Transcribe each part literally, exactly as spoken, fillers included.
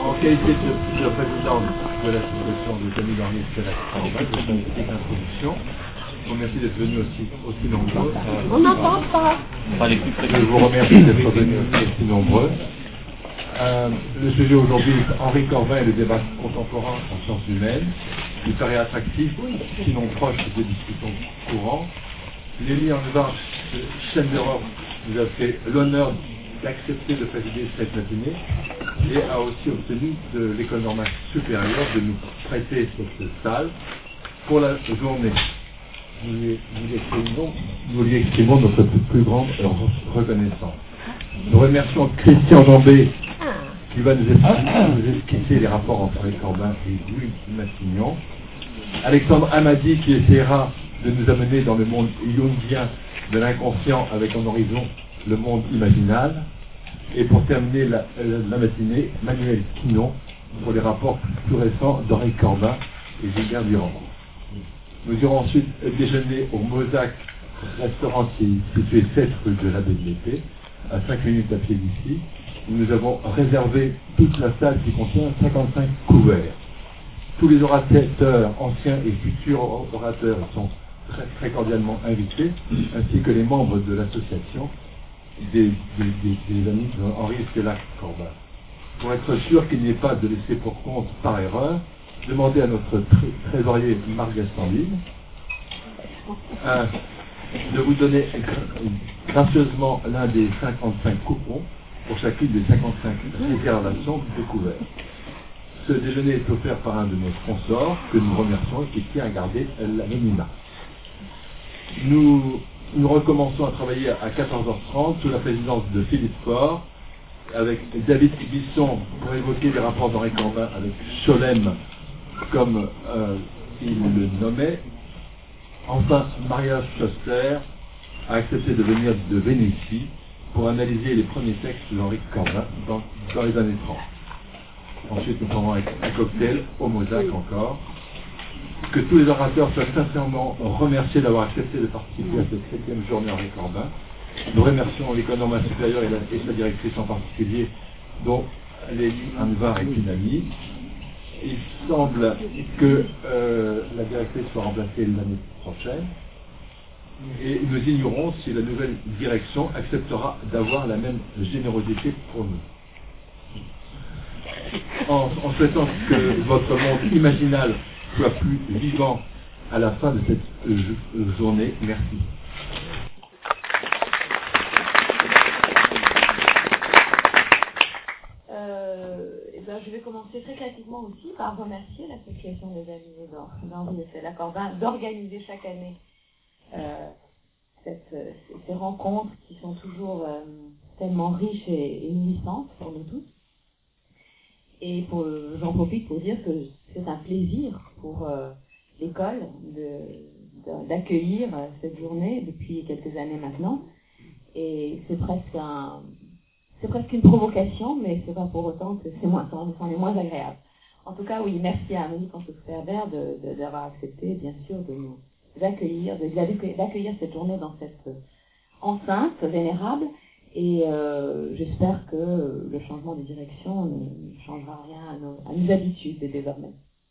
En qualité de, de président de l'association des amis d'Henri Corbin, je fais une petite introduction. Je vous remercie d'être venus aussi, aussi nombreux. On n'entend pas. Je vous remercie d'être venus aussi nombreux. Euh, le sujet aujourd'hui est Henri Corbin et le débat contemporain en sciences humaines. Il paraît attractif, sinon proche des discussions courantes. Lélie Anvar, chaîne d'Europe, nous a fait l'honneur d'accepter de présider cette matinée et a aussi obtenu de l'École normale supérieure de nous prêter cette salle pour la journée. Nous lui, nous lui, exprimons, nous lui exprimons notre plus grande reconnaissance. Nous remercions Christian Jambé qui va nous esquisser les rapports entre Henri Corbin et Louis Massignon. Alexandre Hamadi qui essaiera de nous amener dans le monde jungien de l'inconscient avec en horizon le monde imaginal. Et pour terminer la, la, la matinée, Manuel Quinon pour les rapports plus récents d'Henri Corbin et Gilbert Durand. Nous irons ensuite déjeuner au Mosaque, restaurant qui est situé sept rue de l'Abbé de l'Épée, à cinq minutes à pied d'ici. Nous avons réservé toute la salle qui contient cinquante-cinq couverts. Tous les orateurs, anciens et futurs orateurs, sont très, très cordialement invités, ainsi que les membres de l'association des, des, des, des amis d'Henri Corbin. Pour être sûr qu'il n'y ait pas de laisser pour compte par erreur, demandez à notre tré trésorier Marc Gastambide euh, de vous donner gracieusement l'un des cinquante-cinq coupons pour chacune des cinquante-cinq réservations de couverts. Ce déjeuner est offert par un de nos sponsors que nous remercions et qui tient à garder l'anonymat. Nous, nous recommençons à travailler à quatorze heures trente sous la présidence de Philippe Faure avec David Bisson pour évoquer les rapports d'Henri Corbin avec Cholem comme euh, il le nommait. Enfin, Maria Schoster a accepté de venir de Vénétie pour analyser les premiers textes d'Henri Corbin dans, dans les années trente. Ensuite, nous prendrons un, un cocktail au Mosaque encore. Que tous les orateurs soient sincèrement remerciés d'avoir accepté de participer à cette septième journée Henri Corbin. Nous remercions l'École normale supérieure et, la, et sa directrice en particulier, dont Lélie Anvar est une amie. Il semble que euh, la directrice soit remplacée l'année prochaine. Et nous ignorons si la nouvelle direction acceptera d'avoir la même générosité pour nous. En, en souhaitant que votre monde imaginal soit plus vivant à la fin de cette euh, journée, merci. Euh, et ben, je vais commencer très classiquement aussi par remercier l'association des amis d'Henri Corbin d'organiser chaque année Euh, cette, euh, ces rencontres qui sont toujours euh, tellement riches et, et nourrissantes pour nous tous. Et pour, j'en profite pour dire que c'est un plaisir pour euh, l'école de, de, d'accueillir cette journée depuis quelques années maintenant. Et c'est presque un, c'est presque une provocation, mais c'est pas pour autant que c'est moins, c'en est moins agréable. En tout cas, oui, merci à Monique Antouf-Ferber de, de, d'avoir accepté, bien sûr, de nous d'accueillir, de, d'accueillir cette journée dans cette enceinte vénérable et euh, j'espère que le changement de direction ne changera rien à nos, à nos habitudes désormais.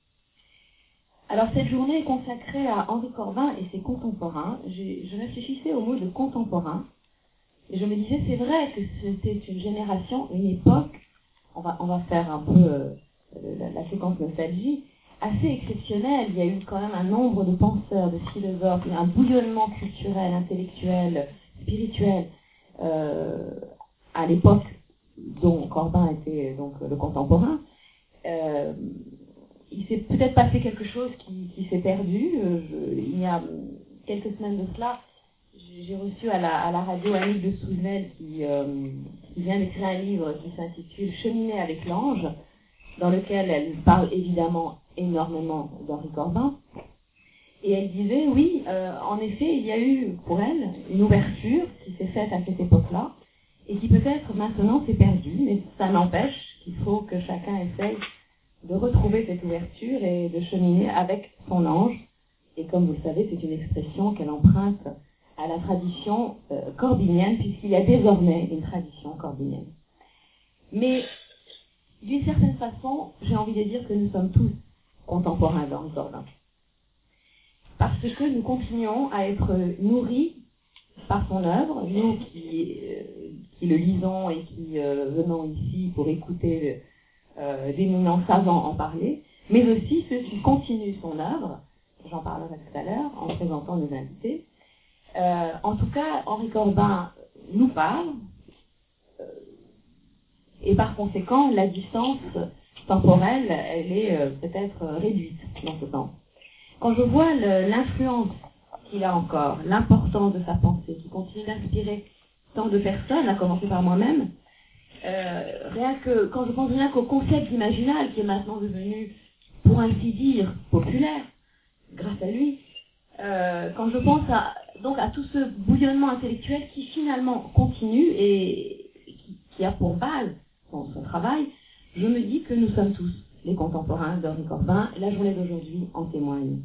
Alors cette journée est consacrée à Henri Corbin et ses contemporains. Je, je réfléchissais au mot de contemporain et je me disais c'est vrai que c'était une génération, une époque, on va, on va faire un peu euh, la, la séquence nostalgie, assez exceptionnel. Il y a eu quand même un nombre de penseurs, de philosophes, il y a un bouillonnement culturel, intellectuel, spirituel euh, à l'époque dont Corbin était donc le contemporain. Euh, il s'est peut-être passé quelque chose qui, qui s'est perdu. Je, il y a quelques semaines de cela, j'ai reçu à la, à la radio Annick de Souvenel qui, euh, qui vient d'écrire un livre qui s'intitule « Cheminer avec l'ange », dans lequel elle parle évidemment énormément d'Henri Corbin. Et elle disait, oui, euh, en effet, il y a eu pour elle une ouverture qui s'est faite à cette époque-là, et qui peut-être maintenant s'est perdue, mais ça n'empêche qu'il faut que chacun essaye de retrouver cette ouverture et de cheminer avec son ange. Et comme vous le savez, c'est une expression qu'elle emprunte à la tradition euh, corbinienne, puisqu'il y a désormais une tradition corbinienne. Mais D'une certaine façon, j'ai envie de dire que nous sommes tous contemporains d'Henri Corbin. Parce que nous continuons à être nourris par son œuvre, nous qui, euh, qui le lisons et qui euh, venons ici pour écouter euh, d'éminents savants en parler, mais aussi ceux qui continuent son œuvre, j'en parlerai tout à l'heure en présentant nos invités. Euh, en tout cas, Henri Corbin nous parle, euh, et par conséquent, la distance temporelle, elle est euh, peut-être réduite dans ce temps. Quand je vois le, l'influence qu'il a encore, l'importance de sa pensée, qui continue d'inspirer tant de personnes, à commencer par moi-même, euh, rien que, quand je pense rien qu'au concept d'imaginal qui est maintenant devenu, pour ainsi dire, populaire, grâce à lui, euh, quand je pense à, donc à tout ce bouillonnement intellectuel qui finalement continue et qui, qui a pour base son, son travail, je me dis que nous sommes tous les contemporains d'Henri Corbin, la journée d'aujourd'hui en témoigne.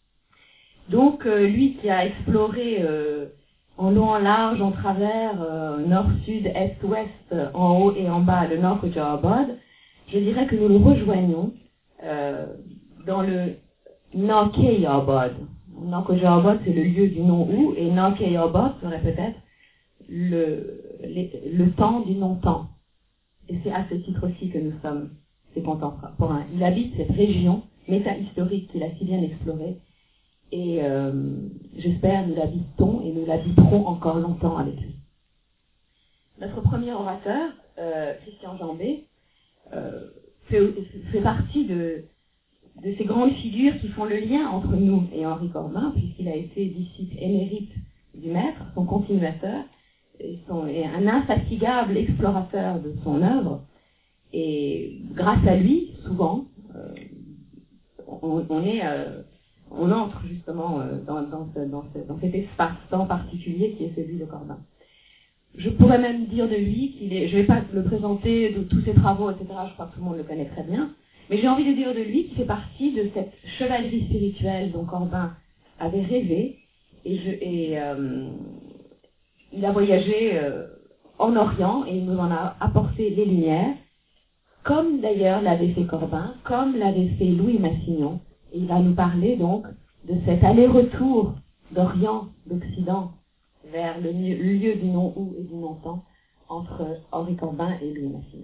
Donc, euh, lui qui a exploré euh, en long, en large, en travers, euh, nord, sud, est, ouest, en haut et en bas, le nord que Jawabad, je dirais que nous le rejoignons euh, dans le Nord-Jawabad. Nord-Jawabad, c'est le lieu du non-où, et Nord-Jawabad serait peut-être le, les, le temps du non-temps. Et c'est à ce titre-ci que nous sommes ses contemporains. Il habite cette région méta-historique qu'il a si bien explorée, et euh, j'espère nous l'habitons et nous l'habiterons encore longtemps avec lui. Notre premier orateur, euh, Christian Jambé, euh, fait, fait partie de, de ces grandes figures qui font le lien entre nous et Henri Corbin, puisqu'il a été disciple émérite du maître, son continuateur, et, son, et un infatigable explorateur de son œuvre. Et grâce à lui, souvent, euh, on, on est... Euh, on entre justement euh, dans, dans, ce, dans, ce, dans cet espace-temps particulier qui est celui de Corbin. Je pourrais même dire de lui qu'il est, je ne vais pas le présenter de tous ses travaux, et cetera, je crois que tout le monde le connaît très bien, mais j'ai envie de dire de lui qu'il fait partie de cette chevalerie spirituelle dont Corbin avait rêvé, et, je, et euh, il a voyagé euh, en Orient, et il nous en a apporté les lumières, comme d'ailleurs l'avait fait Corbin, comme l'avait fait Louis Massignon. Et il va nous parler donc de cet aller-retour d'Orient, d'Occident, vers le lieu du non-où et du non-temps entre Henri Corbin et Louis Massignon.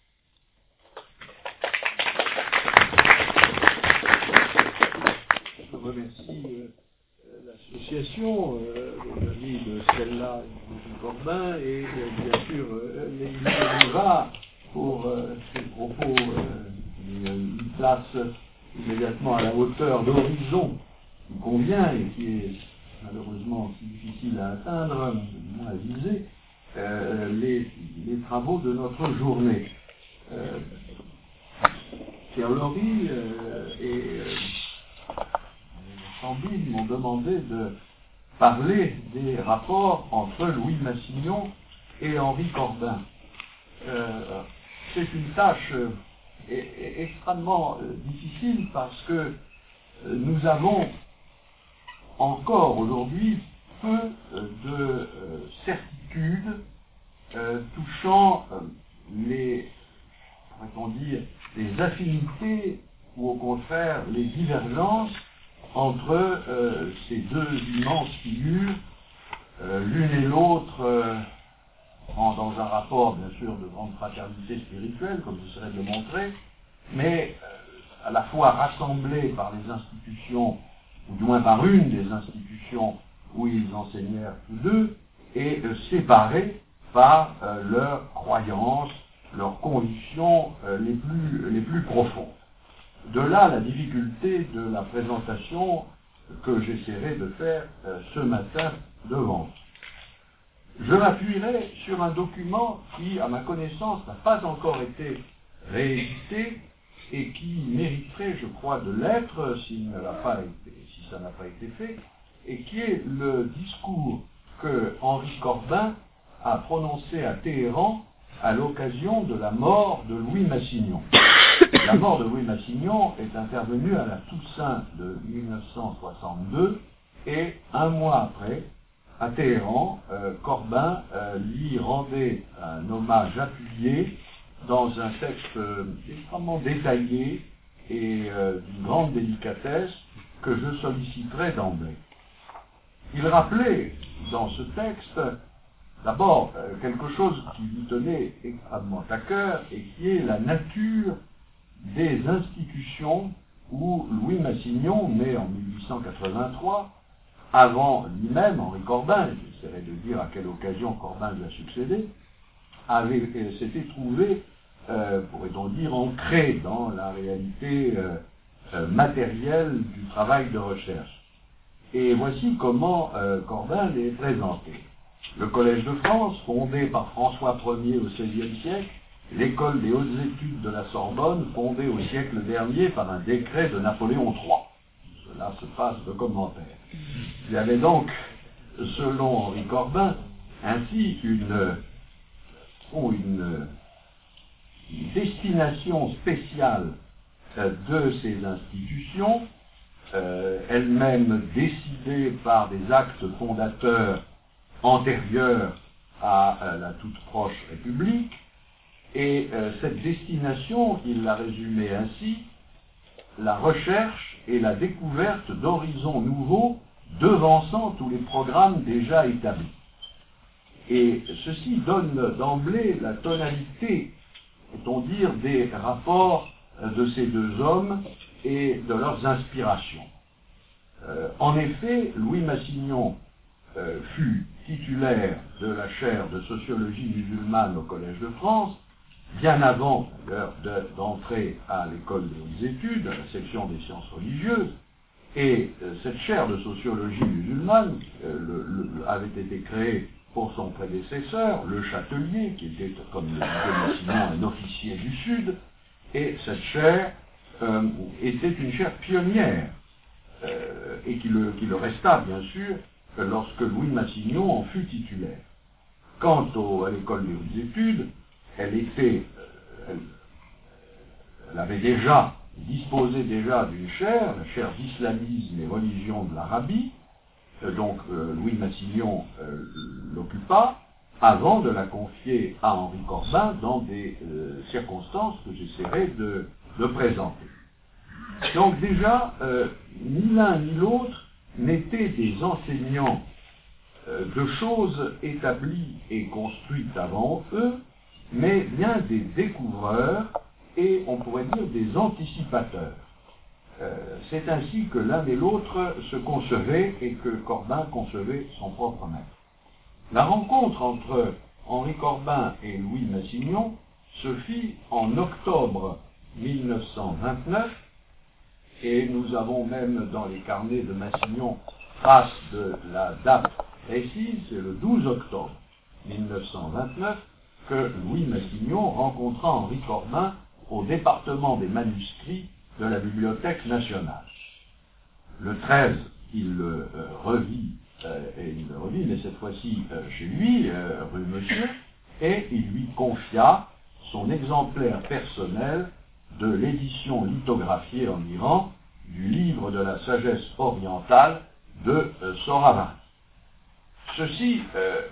Je remercie euh, l'association, euh, les amis de Stella et de Corbin, et euh, bien sûr euh, les Livra pour euh, ces propos euh, une place immédiatement à la hauteur d'horizon qui convient et qui est malheureusement si difficile à atteindre, du moins à viser, euh, les, les travaux de notre journée. Euh, Pierre Laurie euh, et euh, Sambine m'ont demandé de parler des rapports entre Louis Massignon et Henri Corbin. Euh, c'est une tâche euh, est extrêmement euh, difficile parce que euh, nous avons encore aujourd'hui peu euh, de euh, certitudes euh, touchant euh, les, pourrait-on dire, les affinités ou au contraire les divergences entre euh, ces deux immenses figures, euh, l'une et l'autre euh, dans un rapport, bien sûr, de grande fraternité spirituelle, comme j'essaierai de le montrer, mais euh, à la fois rassemblés par les institutions, ou du moins par une des institutions où ils enseignèrent tous deux, et euh, séparés par euh, leurs croyances, leurs convictions euh, les plus, les plus profondes. De là la difficulté de la présentation que j'essaierai de faire euh, ce matin devant vous. Je m'appuierai sur un document qui, à ma connaissance, n'a pas encore été réédité et qui mériterait, je crois, de l'être s'il ne l'a pas été, si ça n'a pas été fait, et qui est le discours que Henri Corbin a prononcé à Téhéran à l'occasion de la mort de Louis Massignon. La mort de Louis Massignon est intervenue à la Toussaint de mille neuf cent soixante-deux et un mois après, à Téhéran, euh, Corbin euh, lui rendait un hommage appuyé dans un texte euh, extrêmement détaillé et euh, d'une grande délicatesse que je solliciterai d'emblée. Il rappelait dans ce texte d'abord euh, quelque chose qui lui tenait extrêmement à cœur et qui est la nature des institutions où Louis Massignon, né en mille huit cent quatre-vingt-trois, avant lui-même, Henri Corbin, j'essaierai de dire à quelle occasion Corbin lui a succédé, avait, euh, s'était trouvé, euh, pourrait-on dire, ancré dans la réalité euh, euh, matérielle du travail de recherche. Et voici comment euh, Corbin l'est présenté. Le Collège de France, fondé par François Ier au seizième siècle, l'école des hautes études de la Sorbonne, fondée au siècle dernier par un décret de Napoléon trois. Cela se passe de commentaires. Il y avait donc, selon Henri Corbin, ainsi une, oh, une, une destination spéciale euh, de ces institutions, euh, elles-mêmes décidées par des actes fondateurs antérieurs à euh, la toute proche République, et euh, cette destination, il l'a résumée ainsi, la recherche et la découverte d'horizons nouveaux devançant tous les programmes déjà établis. Et ceci donne d'emblée la tonalité, peut-on dire, des rapports de ces deux hommes et de leurs inspirations. Euh, en effet, Louis Massignon euh, fut titulaire de la chaire de sociologie musulmane au Collège de France, bien avant d'ailleurs d'entrer à l'école des hautes études, à la section des sciences religieuses, et euh, cette chaire de sociologie musulmane euh, le, le, avait été créée pour son prédécesseur, le Châtelier, qui était, comme le disait Massignon, un officier du Sud, et cette chaire euh, était une chaire pionnière, euh, et qui le, qui le resta, bien sûr, lorsque Louis Massignon en fut titulaire. Quant au, à l'école des hautes études, elle était, euh, elle, elle avait déjà, disposé déjà d'une chaire, la chaire d'islamisme et religion de l'Arabie, euh, donc euh, Louis Massignon euh, l'occupa, avant de la confier à Henri Corbin dans des euh, circonstances que j'essaierai de, de présenter. Donc déjà, euh, ni l'un ni l'autre n'étaient des enseignants euh, de choses établies et construites avant eux, mais bien des découvreurs et, on pourrait dire, des anticipateurs. Euh, c'est ainsi que l'un et l'autre se concevaient et que Corbin concevait son propre maître. La rencontre entre Henri Corbin et Louis Massignon se fit en octobre mille neuf cent vingt-neuf, et nous avons même dans les carnets de Massignon trace de la date précise, c'est le douze octobre mille neuf cent vingt-neuf, que Louis Massignon rencontra Henri Corbin au département des manuscrits de la Bibliothèque nationale. Le treize, il le euh, revit, euh, et il le revit, mais cette fois-ci euh, chez lui, euh, rue Monsieur, et il lui confia son exemplaire personnel de l'édition lithographiée en Iran du livre de la sagesse orientale de euh, Sohravardi. Ceci, euh,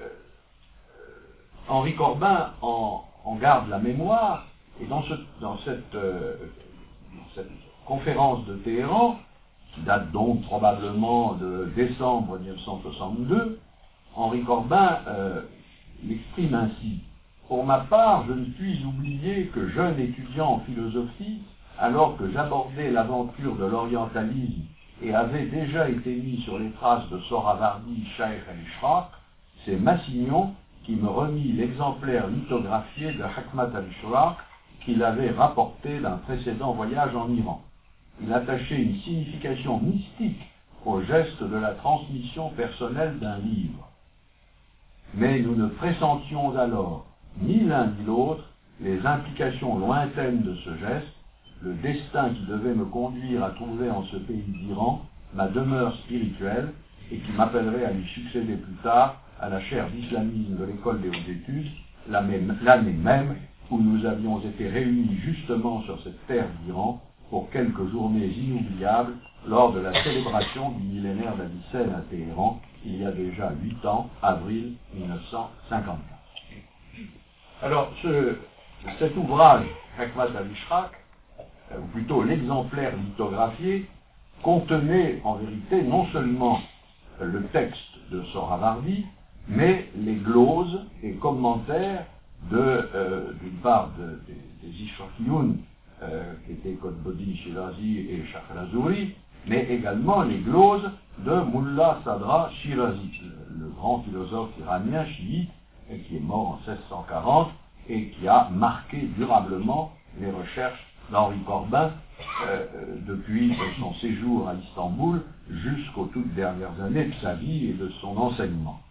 Henri Corbin en, en garde la mémoire, et dans, ce, dans cette, euh, cette conférence de Téhéran, qui date donc probablement de décembre mille neuf cent soixante-deux, Henri Corbin euh, l'exprime ainsi. Pour ma part, je ne puis oublier que jeune étudiant en philosophie, alors que j'abordais l'aventure de l'orientalisme et avait déjà été mis sur les traces de Sohravardi, Shaykh al-Ishraq, c'est Massignon qui me remit l'exemplaire lithographié de Hikmat al-Ishraq qu'il avait rapporté d'un précédent voyage en Iran. Il attachait une signification mystique au geste de la transmission personnelle d'un livre. Mais nous ne pressentions alors ni l'un ni l'autre les implications lointaines de ce geste, le destin qui devait me conduire à trouver en ce pays d'Iran ma demeure spirituelle et qui m'appellerait à lui succéder plus tard à la chaire d'islamisme de l'école des hautes études, l'année même où nous avions été réunis justement sur cette terre d'Iran pour quelques journées inoubliables lors de la célébration du millénaire d'Avicenne à Téhéran, il y a déjà huit ans, avril mille neuf cent cinquante-quatre. Alors, ce cet ouvrage, Hekmat al-Ishraq, ou plutôt l'exemplaire lithographié, contenait en vérité non seulement le texte de Sohrawardi, mais les gloses et commentaires de, euh, d'une part de, de, des Ishraqiyoun, euh, qui étaient Qutbuddin Shirazi et Shakh al-Azuri, mais également les gloses de Mullah Sadra Shirazi, le, le grand philosophe iranien chiite, qui est mort en seize cent quarante et qui a marqué durablement les recherches d'Henri Corbin euh, depuis son séjour à Istanbul jusqu'aux toutes dernières années de sa vie et de son enseignement.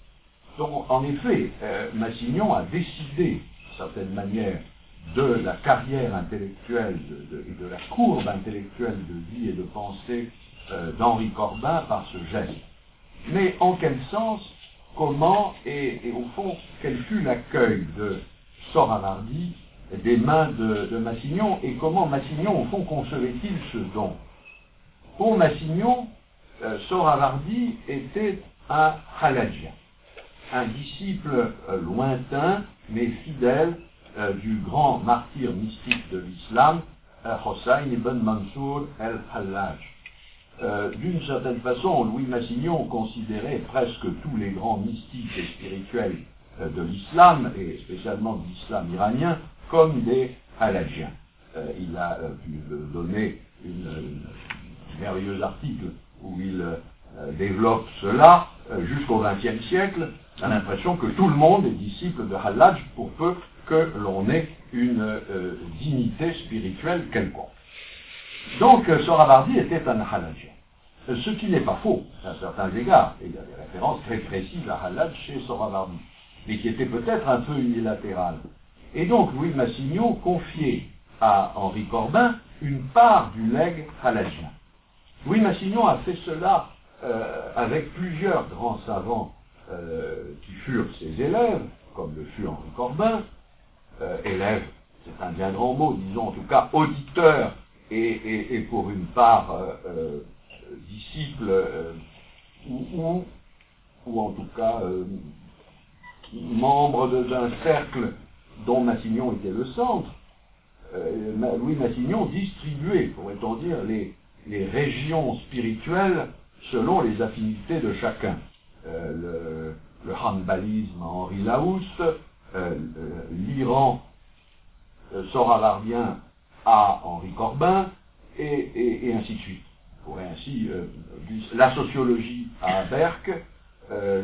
Donc, en effet, euh, Massignon a décidé, d'une certaine manière, de la carrière intellectuelle de, de, et de la courbe intellectuelle de vie et de pensée euh, d'Henri Corbin par ce geste. Mais en quel sens, comment et, et au fond, quel fut l'accueil de Sohrawardi des mains de, de Massignon et comment Massignon, au fond, concevait-il ce don? Pour Massignon, euh, Sohrawardi était un khalajien, un disciple euh, lointain mais fidèle euh, du grand martyr mystique de l'islam, euh, Hossein ibn Mansour el-Hallaj. Euh, d'une certaine façon, Louis Massignon considérait presque tous les grands mystiques et spirituels euh, de l'islam, et spécialement de l'islam iranien, comme des halajiens. Euh, il a euh, pu euh, donner une, une merveilleux article où il euh, développe cela euh, jusqu'au vingtième siècle. On a l'impression que tout le monde est disciple de Hallaj pour peu que l'on ait une euh, dignité spirituelle quelconque. Donc, euh, Sohrawardi était un halajien. Euh, ce qui n'est pas faux, à certains égards. Et il y a des références très précises à Hallaj chez Sohrawardi, mais qui étaient peut-être un peu unilatérales. Et donc, Louis Massignon confiait à Henri Corbin une part du legs halajien. Louis Massignon a fait cela euh, avec plusieurs grands savants euh, qui furent ses élèves, comme le fut Henri Corbin, euh, élève, c'est un bien grand mot, disons en tout cas auditeur, et, et, et pour une part euh, euh, disciple, euh, ou, ou, ou en tout cas euh, membre d'un cercle dont Massignon était le centre. euh, Louis Massignon distribuait, pourrait-on dire, les, les régions spirituelles selon les affinités de chacun. Euh, le, le hanbalisme à Henri Laoust, euh, l'Iran euh, sohrawardien à Henri Corbin, et, et, et ainsi de suite. On pourrait ainsi, euh, la sociologie à Berck, euh,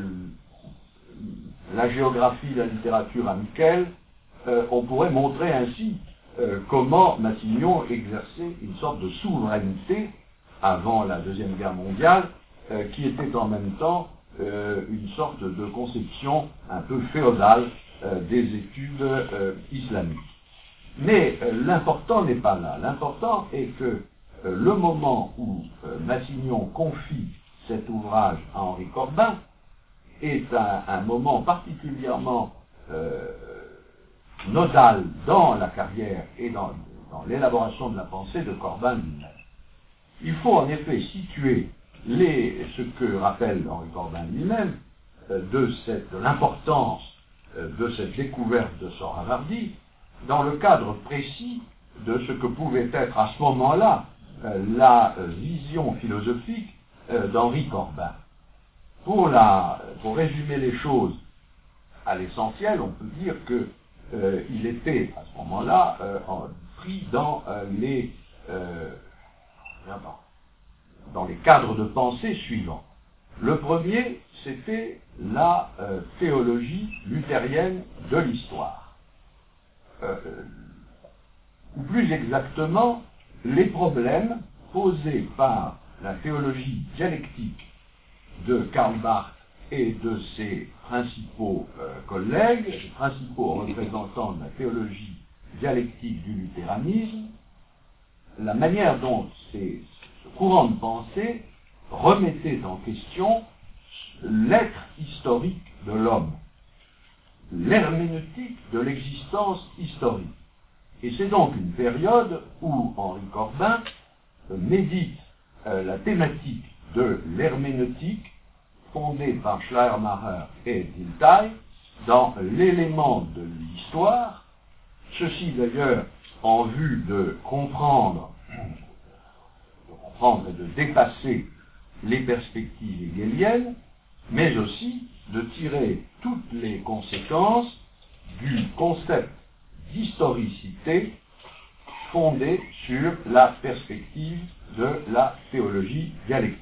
la géographie, la littérature à Miquel, euh, on pourrait montrer ainsi euh, comment Massignon exerçait une sorte de souveraineté avant la Deuxième Guerre mondiale, euh, qui était en même temps euh, une sorte de conception un peu féodale euh, des études euh, islamiques. Mais euh, l'important n'est pas là. L'important est que euh, le moment où euh, Massignon confie cet ouvrage à Henri Corbin est un, un moment particulièrement euh, nodal dans la carrière et dans, dans l'élaboration de la pensée de Corbin lui-même. Il faut en effet situer les, ce que rappelle Henri Corbin lui-même euh, de, cette, de l'importance euh, de cette découverte de Sohrawardi dans le cadre précis de ce que pouvait être à ce moment-là euh, la euh, vision philosophique euh, d'Henri Corbin. Pour, la, pour résumer les choses à l'essentiel, on peut dire que euh, il était à ce moment-là euh, pris dans euh, les euh, dans les cadres de pensée suivants. Le premier, c'était la euh, théologie luthérienne de l'histoire. Euh, ou plus exactement, les problèmes posés par la théologie dialectique de Karl Barth et de ses principaux euh, collègues, les principaux représentants de la théologie dialectique du luthéranisme, la manière dont ces, ce courant de pensée remettait en question l'être historique de l'homme, l'herméneutique de l'existence historique. Et c'est donc une période où Henri Corbin euh, médite euh, la thématique de l'herméneutique fondée par Schleiermacher et Dilthey dans l'élément de l'histoire Ceci d'ailleurs en vue de comprendre, de comprendre et de dépasser les perspectives hegéliennes, mais aussi de tirer toutes les conséquences du concept d'historicité fondé sur la perspective de la théologie dialectique.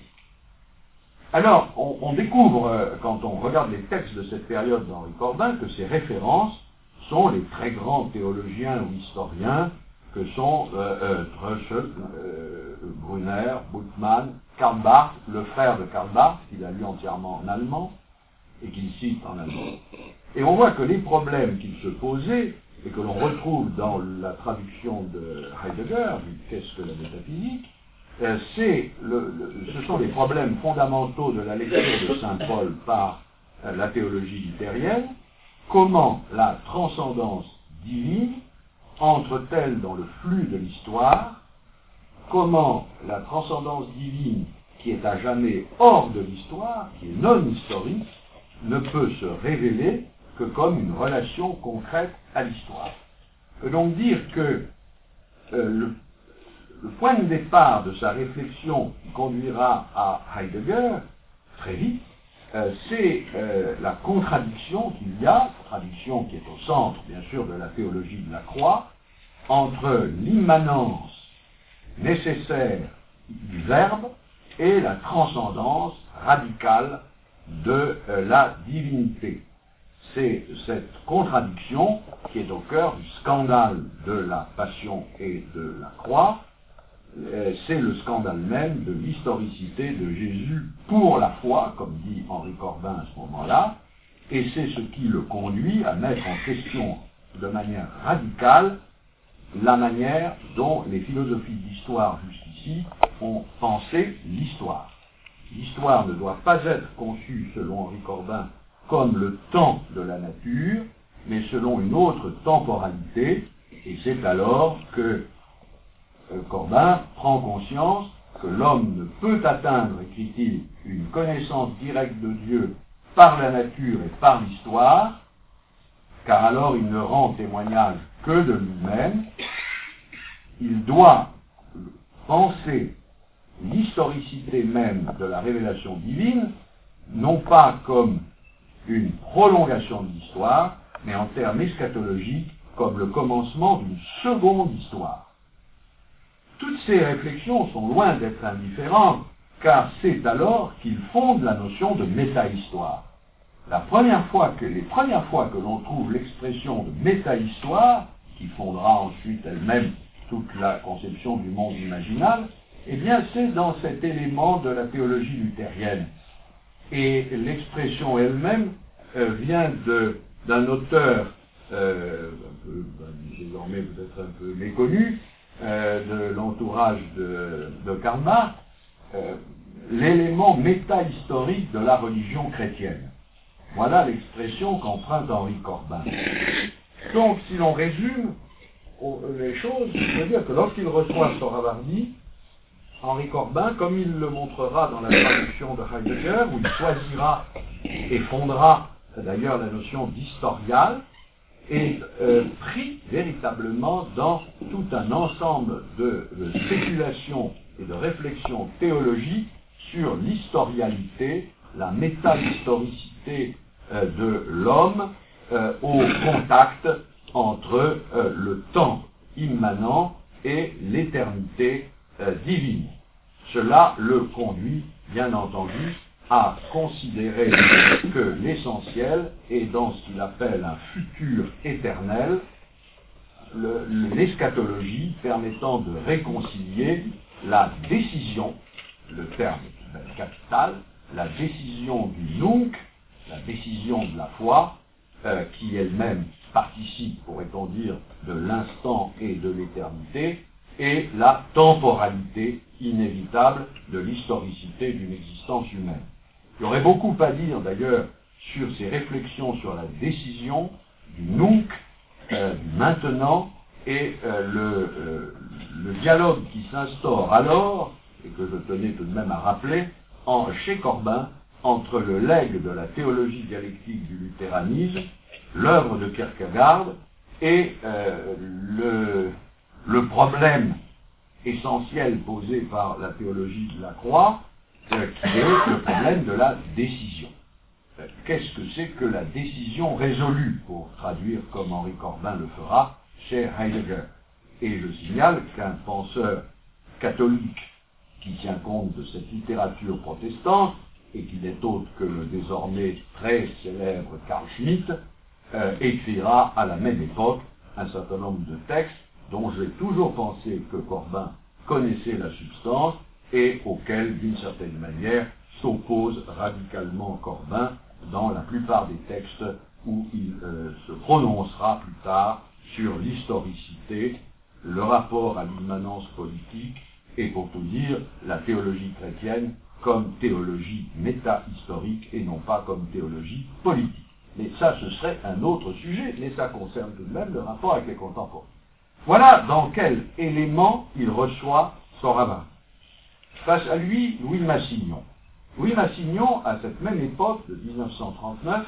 Alors, on, on découvre, euh, quand on regarde les textes de cette période d'Henri Corbin, que ces références sont les très grands théologiens ou historiens que sont euh, euh, Tröschel, euh, Brunner, Bultmann, Karl Barth, le frère de Karl Barth, qu'il a lu entièrement en allemand et qu'il cite en allemand. Et on voit que les problèmes qu'il se posait, et que l'on retrouve dans la traduction de Heidegger, du Qu'est-ce que la métaphysique, euh, c'est le, le, ce sont les problèmes fondamentaux de la lecture de saint Paul par euh, la théologie luthérienne. Comment la transcendance divine entre-t-elle dans le flux de l'histoire? Comment la transcendance divine, qui est à jamais hors de l'histoire, qui est non historique, ne peut se révéler que comme une relation concrète à l'histoire? On peut donc dire que euh, le, le point de départ de sa réflexion qui conduira à Heidegger, très vite, euh, c'est euh, la contradiction qu'il y a, contradiction qui est au centre, bien sûr, de la théologie de la croix, entre l'immanence nécessaire du Verbe et la transcendance radicale de euh, la divinité. C'est cette contradiction qui est au cœur du scandale de la passion et de la croix. Euh, c'est le scandale même de l'historicité de Jésus pour la foi, comme dit Henri Corbin à ce moment-là, et c'est ce qui le conduit à mettre en question de manière radicale la manière dont les philosophies d'histoire jusqu'ici ont pensé l'histoire. L'histoire ne doit pas être conçue, selon Henri Corbin, comme le temps de la nature, mais selon une autre temporalité, et c'est alors que euh, Corbin prend conscience que l'homme ne peut atteindre, écrit-il, une connaissance directe de Dieu par la nature et par l'histoire, car alors il ne rend témoignage que de lui-même. Il doit penser l'historicité même de la révélation divine, non pas comme une prolongation de l'histoire, mais en termes eschatologiques, comme le commencement d'une seconde histoire. Toutes ces réflexions sont loin d'être indifférentes, car c'est alors qu'il fonde la notion de métahistoire. La première fois que, les premières fois que l'on trouve l'expression de métahistoire, qui fondera ensuite elle-même toute la conception du monde imaginal, eh bien c'est dans cet élément de la théologie luthérienne. Et l'expression elle-même euh, vient de, d'un auteur, euh, un peu, ben, désormais peut-être un peu méconnu, euh, de l'entourage de, de Karl Barth, euh, l'élément métahistorique de la religion chrétienne. Voilà l'expression qu'emprunte Henri Corbin. Donc, si l'on résume les choses, je veux dire que lorsqu'il reçoit Sohrawardi, Henri Corbin, comme il le montrera dans la traduction de Heidegger, où il choisira et fondera d'ailleurs la notion d'historial, est euh, pris véritablement dans tout un ensemble de, de spéculations et de réflexions théologiques sur l'historialité, la métahistoricité euh, de l'homme euh, au contact entre euh, le temps immanent et l'éternité euh, divine. Cela le conduit, bien entendu, à considérer que l'essentiel est dans ce qu'il appelle un futur éternel, le, l'eschatologie permettant de réconcilier la décision, le terme est capital, la décision du nunc, la décision de la foi, euh, qui elle-même participe, pourrait-on dire, de l'instant et de l'éternité, et la temporalité inévitable de l'historicité d'une existence humaine. Il y aurait beaucoup à dire d'ailleurs sur ces réflexions sur la décision du nunc, euh, du maintenant, et euh, le, euh, le dialogue qui s'instaure alors, et que je tenais tout de même à rappeler, en, chez Corbin, entre le legs de la théologie dialectique du luthéranisme, l'œuvre de Kierkegaard, et euh, le, le problème essentiel posé par la théologie de la croix, euh, qui est le problème de la décision. Euh, Qu'est-ce que c'est que la décision résolue, pour traduire comme Henri Corbin le fera chez Heidegger? Et je signale qu'un penseur catholique qui tient compte de cette littérature protestante, et qui n'est autre que le désormais très célèbre Carl Schmitt, euh, écrira à la même époque un certain nombre de textes dont j'ai toujours pensé que Corbin connaissait la substance et auxquels, d'une certaine manière, s'oppose radicalement Corbin dans la plupart des textes où il euh, se prononcera plus tard sur l'historicité, le rapport à l'immanence politique et, pour tout dire, la théologie chrétienne comme théologie méta-historique et non pas comme théologie politique. Mais ça, ce serait un autre sujet, mais ça concerne tout de même le rapport avec les contemporains. Voilà dans quel élément il reçoit son rabbin. Face à lui, Louis Massignon. Louis Massignon, à cette même époque de mille neuf cent trente-neuf,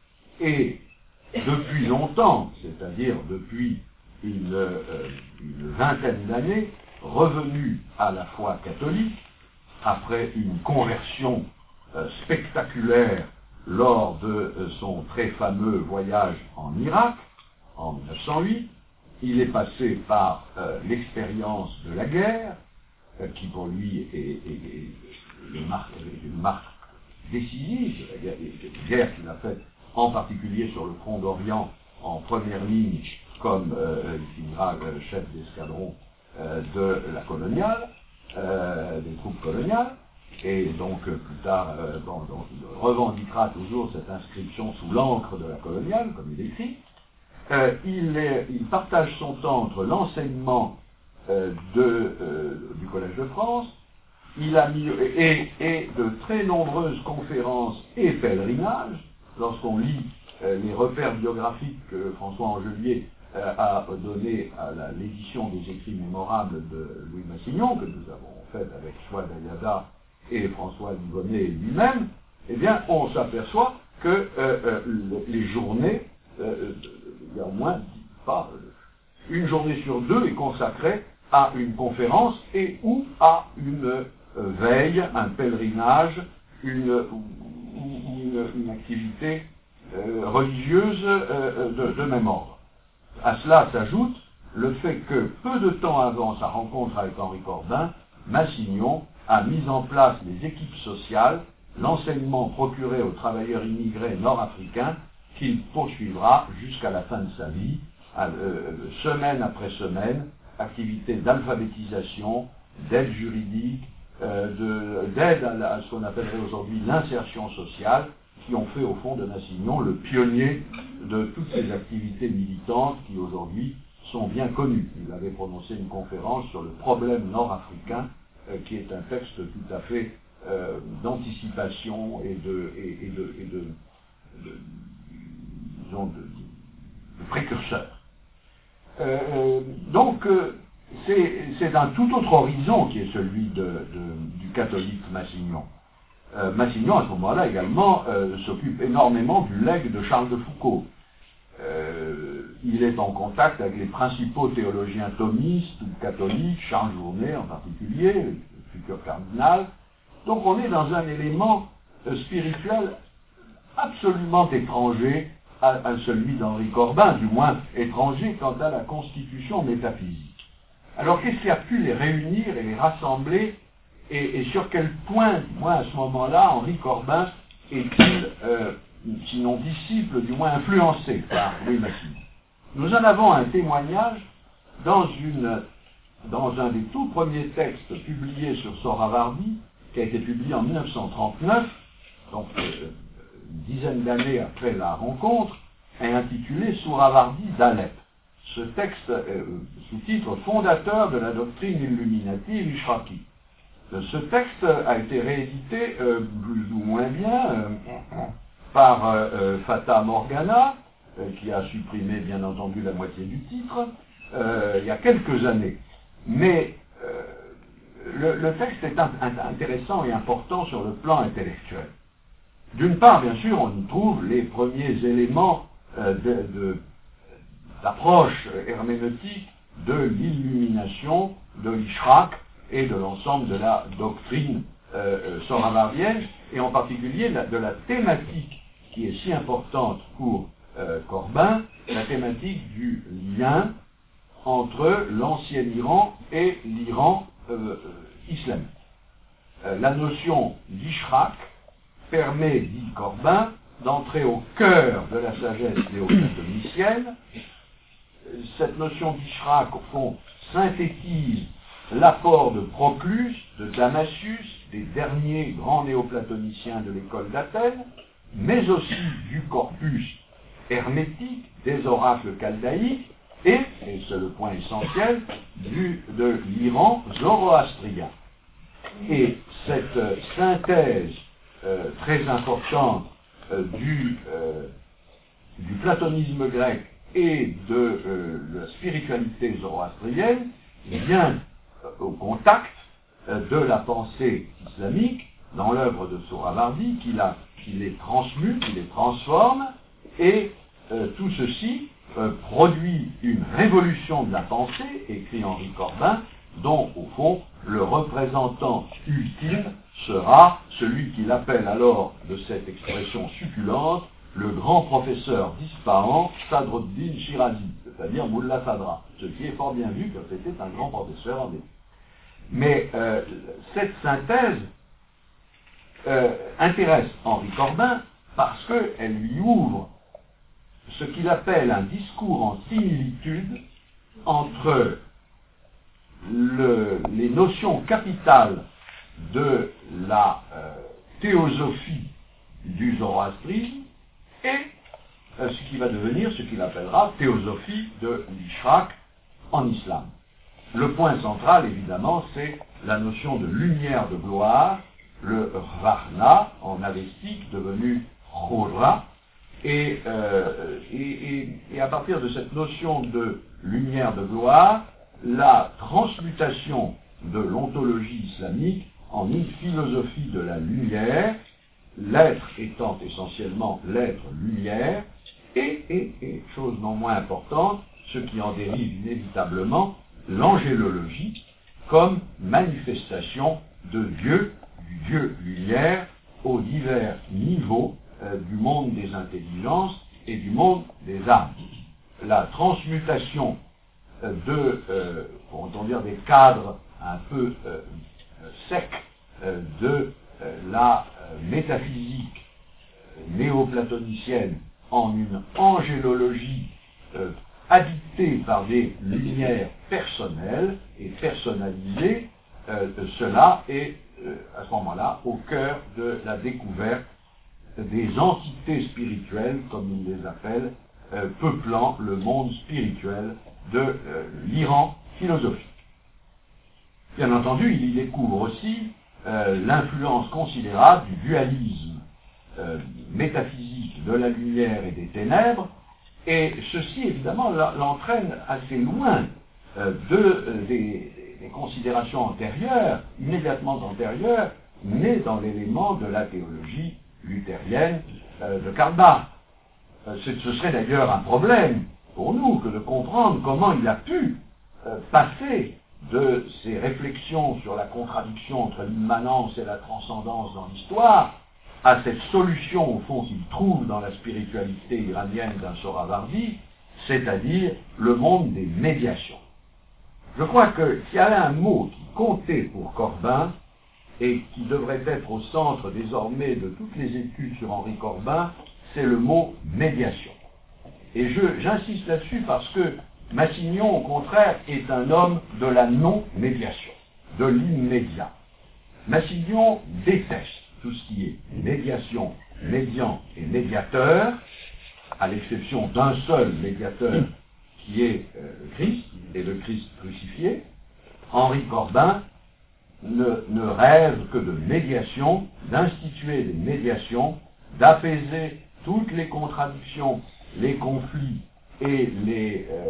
est depuis longtemps, c'est-à-dire depuis une, euh, une vingtaine d'années, revenu à la foi catholique, après une conversion euh, spectaculaire lors de euh, son très fameux voyage en Irak, en mille neuf cent huit. Il est passé par euh, l'expérience de la guerre, euh, qui pour lui est, est, est, le marque, est une marque décisive, la guerre, la guerre qu'il a faite en particulier sur le front d'Orient, en première ligne, comme euh, il finira euh, chef d'escadron euh, de la coloniale, euh, des troupes coloniales, et donc euh, plus tard, euh, bon, donc, il revendiquera toujours cette inscription sous l'encre de la coloniale, comme il écrit. Euh, il, est, il partage son temps entre l'enseignement euh, de, euh, du Collège de France, il a mis, et, et de très nombreuses conférences et pèlerinages. Lorsqu'on lit euh, les repères biographiques que François Angelier euh, a donné à la, l'édition des écrits mémorables de Louis Massignon, que nous avons fait avec Choix d'Ayada et François Livonnet lui-même, eh bien, on s'aperçoit que euh, euh, les journées, euh, il y a au moins pas, une journée sur deux est consacrée à une conférence et ou à une euh, veille, un pèlerinage, une, une, une activité euh, religieuse euh, de, de même ordre. À cela s'ajoute le fait que peu de temps avant sa rencontre avec Henri Corbin, Massignon a mis en place les équipes sociales, l'enseignement procuré aux travailleurs immigrés nord-africains qu'il poursuivra jusqu'à la fin de sa vie, à, euh, semaine après semaine, activités d'alphabétisation, d'aide juridique, euh, de, d'aide à, la, à ce qu'on appellerait aujourd'hui l'insertion sociale, qui ont fait au fond de Massignon le pionnier de toutes ces activités militantes qui aujourd'hui sont bien connues. Il avait prononcé une conférence sur le problème nord-africain, euh, qui est un texte tout à fait euh, d'anticipation et de, et, et de, et de, de, disons de, de précurseur. Euh, donc, euh, c'est, c'est un tout autre horizon qui est celui de, de, du catholique Massignon. Euh, Massignon, à ce moment-là également, euh, s'occupe énormément du legs de Charles de Foucault. Euh, il est en contact avec les principaux théologiens thomistes ou catholiques, Charles Journet en particulier, le futur cardinal. Donc on est dans un élément euh, spirituel absolument étranger à, à celui d'Henri Corbin, du moins étranger quant à la constitution métaphysique. Alors qu'est-ce qui a pu les réunir et les rassembler, et, et sur quel point, du moins à ce moment-là, Henri Corbin est-il, euh, sinon disciple, du moins influencé par Louis Massignon? Nous en avons un témoignage dans, une, dans un des tout premiers textes publiés sur Sohrawardi, qui a été publié en mille neuf cent trente-neuf, donc euh, une dizaine d'années après la rencontre, est intitulé Sohrawardi d'Alep. Ce texte, euh, sous-titre fondateur de la doctrine illuminative Ishraqi. Ce texte a été réédité euh, plus ou moins bien euh, par euh, euh, Fata Morgana, euh, qui a supprimé bien entendu la moitié du titre, euh, il y a quelques années. Mais euh, le, le texte est un, un, intéressant et important sur le plan intellectuel. D'une part, bien sûr, on y trouve les premiers éléments euh, de, de, d'approche herméneutique de l'illumination, de l'Ishraq et de l'ensemble de la doctrine euh, soravardienne, et en particulier la, de la thématique qui est si importante pour euh, Corbin, la thématique du lien entre l'ancien Iran et l'Iran euh, islamique. Euh, la notion d'Ishraq permet, dit Corbin, d'entrer au cœur de la sagesse néoplatonicienne. Cette notion d'Ishraq, au fond, synthétise l'apport de Proclus, de Damasius, des derniers grands néoplatoniciens de l'école d'Athènes, mais aussi du corpus hermétique, des oracles chaldéiques, et, et c'est le point essentiel, du, de l'Iran zoroastrien. Et cette euh, synthèse euh, très importante euh, du, euh, du platonisme grec et de euh, la spiritualité zoroastrienne vient euh, au contact euh, de la pensée islamique dans l'œuvre de Sohravardi, qui, la, qui les transmute, qui les transforme, et euh, tout ceci euh, produit une révolution de la pensée, écrit Henri Corbin, dont, au fond, le représentant ultime sera celui qu'il appelle alors, de cette expression succulente, le grand professeur d'Ispahan, Sadruddin Shirazi, c'est-à-dire Mullah Sadra, ce qui est fort bien vu que c'était un grand professeur en Égypte. Mais euh, cette synthèse euh, intéresse Henri Corbin parce qu'elle lui ouvre ce qu'il appelle un discours en similitude entre le, les notions capitales de la euh, théosophie du zoroastrisme et euh, ce qui va devenir ce qu'il appellera théosophie de l'Ishraq en islam. Le point central, évidemment, c'est la notion de lumière de gloire, le Rvarna, en avestique, devenu Khorra, et, euh, et, et, et à partir de cette notion de lumière de gloire, la transmutation de l'ontologie islamique en une philosophie de la lumière, l'être étant essentiellement l'être lumière, et, et, et, chose non moins importante, ce qui en dérive inévitablement, l'angélologie comme manifestation de Dieu, du Dieu lumière, aux divers niveaux euh, du monde des intelligences et du monde des âmes. La transmutation euh, de, euh, pourrait-on dire, des cadres un peu euh, secs euh, de euh, la euh, métaphysique euh, néoplatonicienne en une angélologie euh, habité par des lumières personnelles et personnalisées, euh, cela est euh, à ce moment-là au cœur de la découverte des entités spirituelles, comme il les appelle, euh, peuplant le monde spirituel de euh, l'Iran philosophique. Bien entendu, il y découvre aussi euh, l'influence considérable du dualisme euh, métaphysique de la lumière et des ténèbres, et ceci, évidemment, l'entraîne assez loin euh, de, euh, des, des considérations antérieures, immédiatement antérieures, nées dans l'élément de la théologie luthérienne euh, de Karl Barth. Euh, ce serait d'ailleurs un problème pour nous que de comprendre comment il a pu euh, passer de ces réflexions sur la contradiction entre l'immanence et la transcendance dans l'histoire à cette solution, au fond, qu'il trouve dans la spiritualité iranienne d'un Sohravardi, c'est-à-dire le monde des médiations. Je crois que s'il y avait un mot qui comptait pour Corbin, et qui devrait être au centre désormais de toutes les études sur Henri Corbin, c'est le mot médiation. Et je, j'insiste là-dessus parce que Massignon, au contraire, est un homme de la non-médiation, de l'immédiat. Massignon déteste tout ce qui est médiation, médian et médiateur, à l'exception d'un seul médiateur qui est euh, le Christ, et le Christ crucifié. Henri Corbin ne, ne rêve que de médiation, d'instituer des médiations, d'apaiser toutes les contradictions, les conflits et les, euh,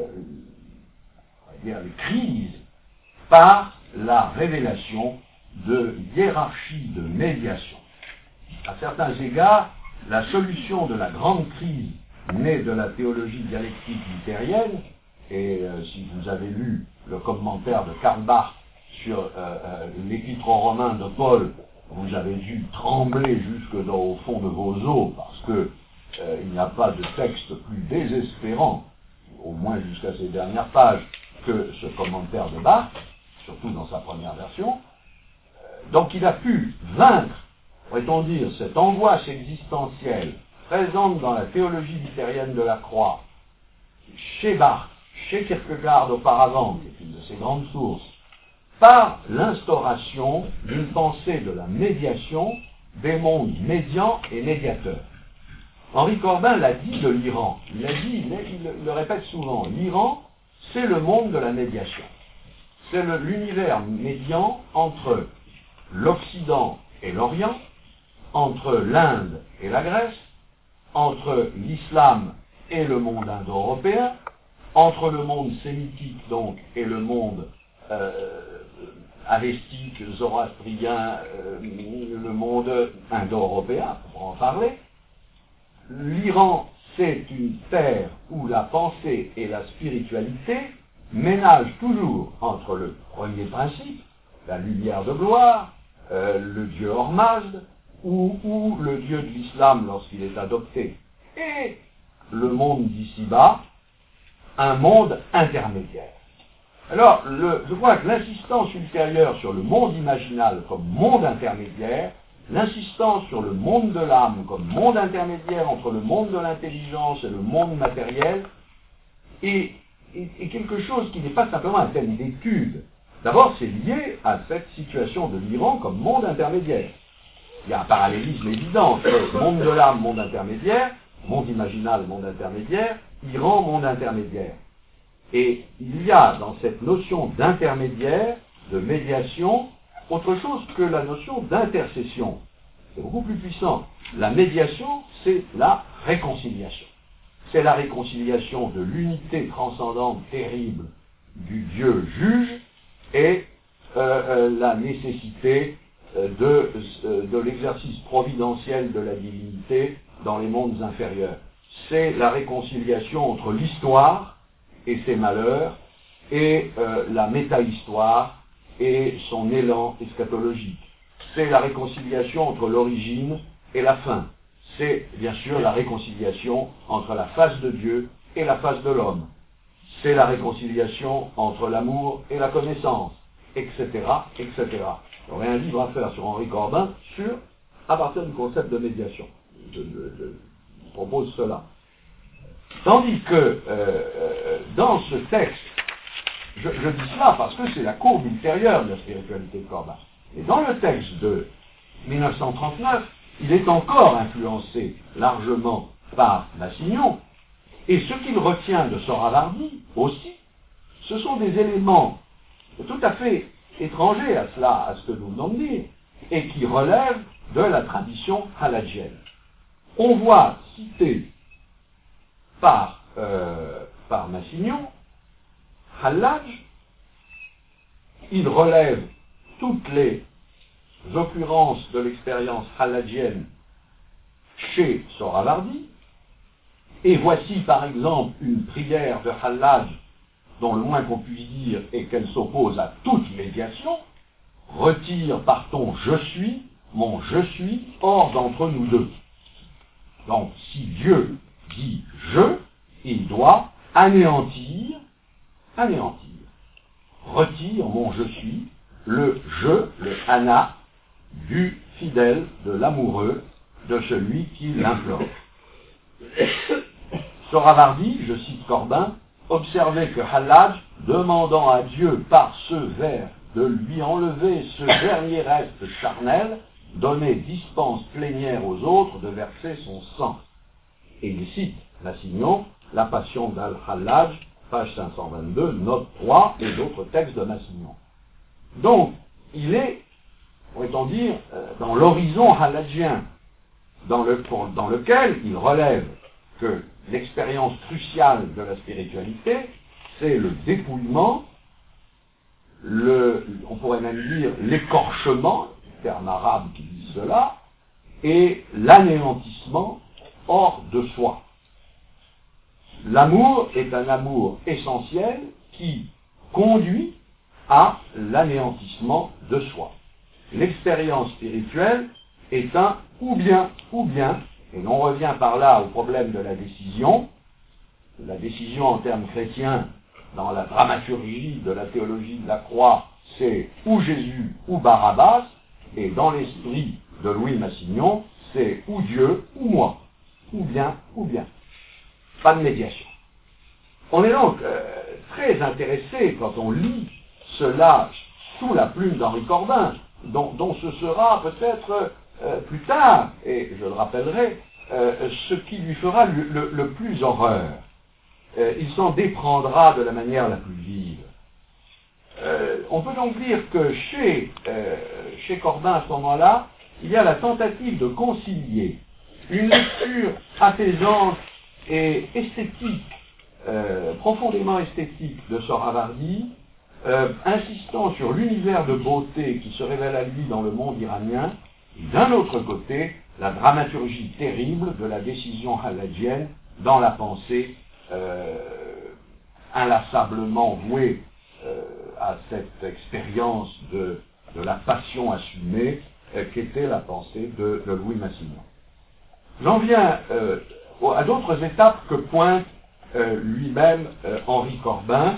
on va dire les crises par la révélation de hiérarchie de médiation. À certains égards, la solution de la grande crise né de la théologie dialectique luthérienne, et euh, si vous avez lu le commentaire de Karl Barth sur euh, euh, l'épître aux Romains de Paul, vous avez dû trembler jusque dans, au fond de vos os, parce que euh, il n'y a pas de texte plus désespérant, au moins jusqu'à ces dernières pages, que ce commentaire de Barth, surtout dans sa première version. Euh, donc il a pu vaincre, pourrait-on dire, cette angoisse existentielle présente dans la théologie luthérienne de la croix, chez Barth, chez Kierkegaard auparavant, qui est une de ses grandes sources, par l'instauration d'une pensée de la médiation des mondes médians et médiateurs. Henri Corbin l'a dit de l'Iran, il l'a dit, il, il, il le répète souvent, l'Iran, c'est le monde de la médiation. C'est l'univers médian entre l'Occident et l'Orient, entre l'Inde et la Grèce, entre l'islam et le monde indo-européen, entre le monde sémitique donc et le monde euh, avestique, zoroastrien, euh, le monde indo-européen, pour en parler. L'Iran, c'est une terre où la pensée et la spiritualité ménagent toujours entre le premier principe, la lumière de gloire, euh, le dieu Hormazd, ou, ou le dieu de l'islam lorsqu'il est adopté, et le monde d'ici-bas, un monde intermédiaire. Alors, le, je crois que l'insistance ultérieure sur le monde imaginal comme monde intermédiaire, l'insistance sur le monde de l'âme comme monde intermédiaire entre le monde de l'intelligence et le monde matériel, est, est, est quelque chose qui n'est pas simplement un thème d'étude. D'abord, c'est lié à cette situation de l'Iran comme monde intermédiaire. Il y a un parallélisme évident entre monde de l'âme, monde intermédiaire, monde imaginal, monde intermédiaire, Iran, monde intermédiaire. Et il y a dans cette notion d'intermédiaire, de médiation, autre chose que la notion d'intercession. C'est beaucoup plus puissant. La médiation, c'est la réconciliation. C'est la réconciliation de l'unité transcendante terrible du Dieu juge et euh, euh, la nécessité euh, de, euh, de l'exercice providentiel de la divinité dans les mondes inférieurs. C'est la réconciliation entre l'histoire et ses malheurs et euh, la méta-histoire et son élan eschatologique. C'est la réconciliation entre l'origine et la fin. C'est bien sûr la réconciliation entre la face de Dieu et la face de l'homme. C'est la réconciliation entre l'amour et la connaissance, et cetera, et cetera. J'aurais un livre à faire sur Henri Corbin sur, à partir du concept de médiation. Je, je, je propose cela. Tandis que euh, euh, dans ce texte, je, je dis cela parce que c'est la courbe ultérieure de la spiritualité de Corbin. Et dans le texte de mille neuf cent trente-neuf, il est encore influencé largement par Massignon, et ce qu'il retient de Sohrawardi aussi, ce sont des éléments tout à fait étrangers à cela, à ce que nous venons de dire, et qui relèvent de la tradition haladjienne. On voit citer par, euh, par Massignon, Hallaj, il relève toutes les occurrences de l'expérience halladjienne chez Sohrawardi, et voici par exemple une prière de Hallaj dont le moins qu'on puisse dire est qu'elle s'oppose à toute médiation, retire par ton je suis, mon je suis, hors d'entre nous deux. Donc si Dieu dit je, il doit anéantir, anéantir, retire mon je suis, le je, le ana, du fidèle, de l'amoureux, de celui qui l'implore. Sohrawardi, je cite Corbin, observait que Hallaj, demandant à Dieu par ce vers de lui enlever ce dernier reste charnel, donnait dispense plénière aux autres de verser son sang. Et il cite Massignon, La Passion d'Al-Hallaj, page cinq cent vingt-deux, note trois, et d'autres textes de Massignon. Donc, il est, pourrait-on dire, dans l'horizon halladjien, dans, le, dans lequel il relève que l'expérience cruciale de la spiritualité, c'est le dépouillement, le, on pourrait même dire l'écorchement, terme arabe qui dit cela, et l'anéantissement hors de soi. L'amour est un amour essentiel qui conduit à l'anéantissement de soi. L'expérience spirituelle est un ou bien, ou bien, et l'on revient par là au problème de la décision. La décision en termes chrétiens, dans la dramaturgie de la théologie de la croix, c'est ou Jésus ou Barabbas, et dans l'esprit de Louis Massignon, c'est ou Dieu ou moi, ou bien, ou bien. Pas de médiation. On est donc euh, très intéressé quand on lit cela sous la plume d'Henri Corbin, dont, dont ce sera peut-être euh, plus tard, et je le rappellerai, euh, ce qui lui fera le, le, le plus horreur. Euh, il s'en déprendra de la manière la plus vive. Euh, on peut donc dire que chez, euh, chez Corbin à ce moment-là, il y a la tentative de concilier une lecture apaisante et esthétique, euh, profondément esthétique de Sohravardi, euh, insistant sur l'univers de beauté qui se révèle à lui dans le monde iranien, et d'un autre côté, la dramaturgie terrible de la décision haladienne dans la pensée euh, inlassablement vouée euh, à cette expérience de, de la passion assumée euh, qu'était la pensée de, de Louis Massignon. J'en viens euh, à d'autres étapes que pointe euh, lui-même euh, Henri Corbin.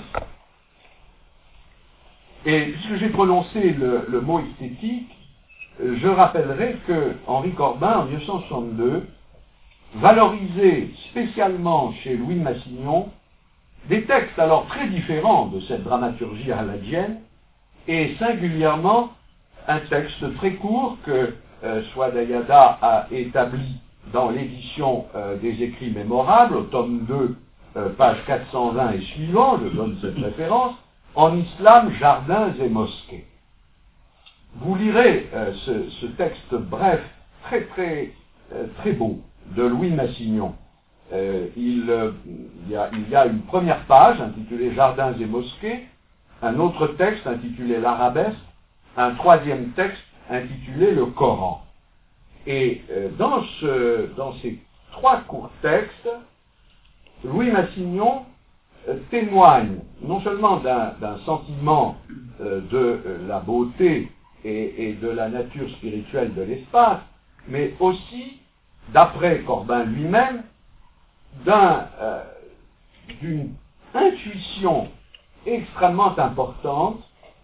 Et puisque j'ai prononcé le, le mot esthétique, euh, je rappellerai que Henri Corbin, en mille neuf cent soixante-deux, valorisait spécialement chez Louis Massignon des textes alors très différents de cette dramaturgie haladienne, et singulièrement un texte très court que euh, Swadayada a établi dans l'édition euh, des écrits mémorables, au tome deux, euh, page quatre cent vingt et suivant, je donne cette référence, en islam, jardins et mosquées. Vous lirez euh, ce, ce texte bref, très très euh, très beau, de Louis Massignon. Euh, il, euh, il, y a, il y a une première page intitulée Jardins et mosquées, un autre texte intitulé L'Arabesque, un troisième texte intitulé Le Coran. Et euh, dans, ce, dans ces trois courts textes, Louis Massignon euh, témoigne non seulement d'un, d'un sentiment euh, de euh, la beauté et, et de la nature spirituelle de l'espace, mais aussi, d'après Corbin lui-même, d'un, euh, d'une intuition extrêmement importante.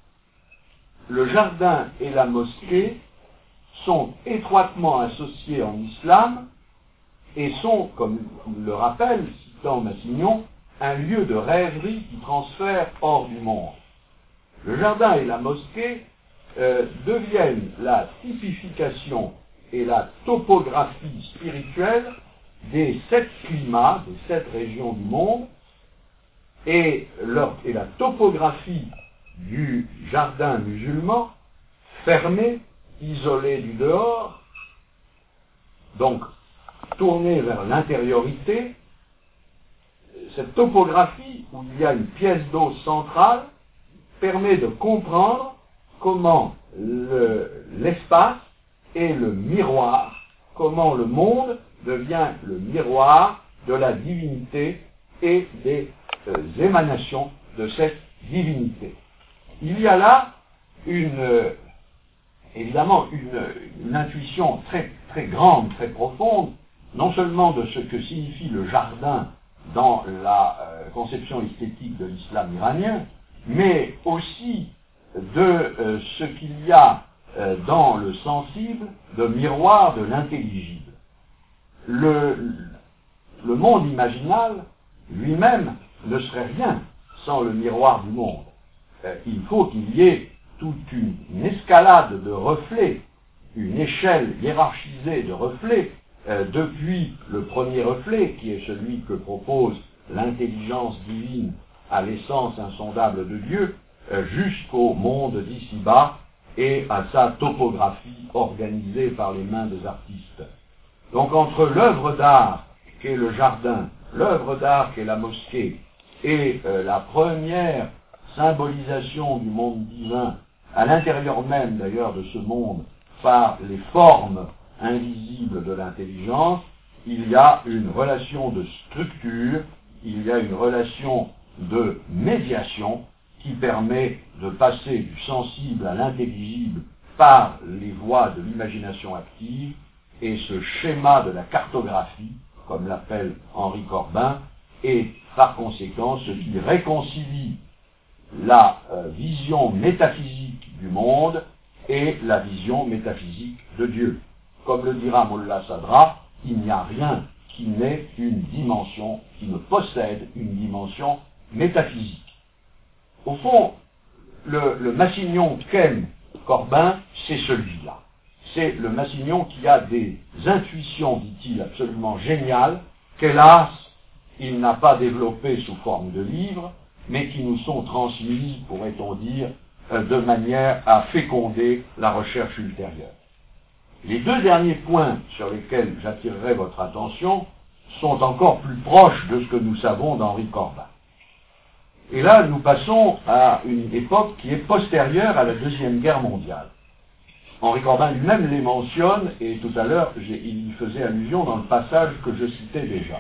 Le jardin et la mosquée sont étroitement associés en islam et sont, comme le rappelle, citant Massignon, un lieu de rêverie qui transfère hors du monde. Le jardin et la mosquée euh, deviennent la typification et la topographie spirituelle des sept climats, des sept régions du monde, et, leur, et la topographie du jardin musulman, fermé, isolé du dehors, donc tourné vers l'intériorité. Cette topographie, où il y a une pièce d'eau centrale, permet de comprendre comment le, l'espace est le miroir, comment le monde devient le miroir de la divinité et des euh, émanations de cette divinité. Il y a là une, euh, évidemment une, une intuition très, très grande, très profonde, non seulement de ce que signifie le jardin dans la euh, conception esthétique de l'islam iranien, mais aussi de euh, ce qu'il y a euh, dans le sensible de miroir de l'intelligible. Le, le monde imaginal lui-même ne serait rien sans le miroir du monde. Euh, il faut qu'il y ait toute une, une escalade de reflets, une échelle hiérarchisée de reflets, euh, depuis le premier reflet, qui est celui que propose l'intelligence divine à l'essence insondable de Dieu, euh, jusqu'au monde d'ici-bas et à sa topographie organisée par les mains des artistes. Donc entre l'œuvre d'art qu'est le jardin, l'œuvre d'art qu'est la mosquée, et euh, la première symbolisation du monde divin, à l'intérieur même d'ailleurs de ce monde, par les formes invisibles de l'intelligence, il y a une relation de structure, il y a une relation de médiation qui permet de passer du sensible à l'intelligible par les voies de l'imagination active, et ce schéma de la cartographie, comme l'appelle Henri Corbin, est par conséquent ce qui réconcilie la euh, vision métaphysique du monde et la vision métaphysique de Dieu. Comme le dira Mullah Sadra, il n'y a rien qui n'ait une dimension, qui ne possède une dimension métaphysique. Au fond, le, le Massignon qu'aime Corbin, c'est celui-là. C'est le Massignon qui a des intuitions, dit-il, absolument géniales, qu'hélas, il n'a pas développées sous forme de livres, mais qui nous sont transmises, pourrait-on dire, euh, de manière à féconder la recherche ultérieure. Les deux derniers points sur lesquels j'attirerai votre attention sont encore plus proches de ce que nous savons d'Henri Corbin. Et là, nous passons à une époque qui est postérieure à la Deuxième Guerre mondiale. Henri Corbin lui-même les mentionne, et tout à l'heure, il y faisait allusion dans le passage que je citais déjà.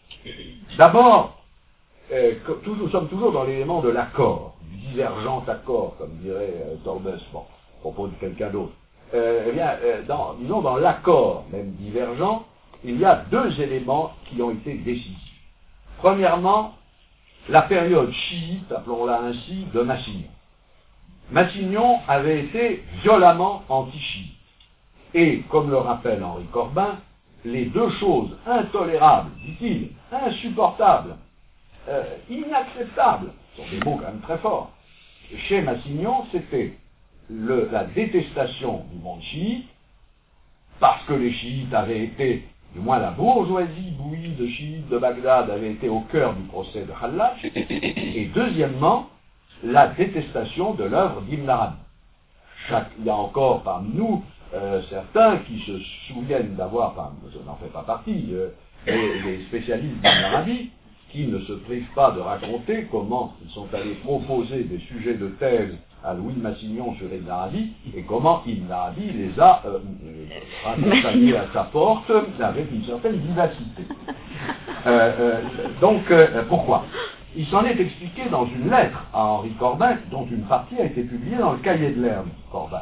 D'abord, euh, nous sommes toujours dans l'élément de l'accord, du divergent accord, comme dirait euh, Torbes, bon, à propos de quelqu'un d'autre. Euh, eh bien, euh, dans, disons, dans l'accord, même divergent, il y a deux éléments qui ont été décisifs. Premièrement, la période chiite, appelons-la ainsi, de Massignon. Massignon avait été violemment anti-chiite. Et, comme le rappelle Henri Corbin, les deux choses intolérables, dit-il, insupportables, euh, inacceptables, ce sont des mots quand même très forts, chez Massignon, c'était le, la détestation du monde chiite, parce que les chiites avaient été, du moins la bourgeoisie bouillie de chiites de Bagdad avait été au cœur du procès de Hallaj, et deuxièmement, la détestation de l'œuvre d'Ibn Arabi. Chaque, il y a encore parmi nous euh, certains qui se souviennent d'avoir, enfin, je n'en fais pas partie, euh, les, les spécialistes d'Ibn Arabi, qui ne se privent pas de raconter comment ils sont allés proposer des sujets de thèse à Louis Massignon sur Ibn Arabi, et comment Ibn Arabi les a euh, raccompagnés à sa porte avec une certaine vivacité. Euh, euh, donc, euh, pourquoi ? Il s'en est expliqué dans une lettre à Henri Corbin, dont une partie a été publiée dans le Cahier de l'Herbe, Corbin.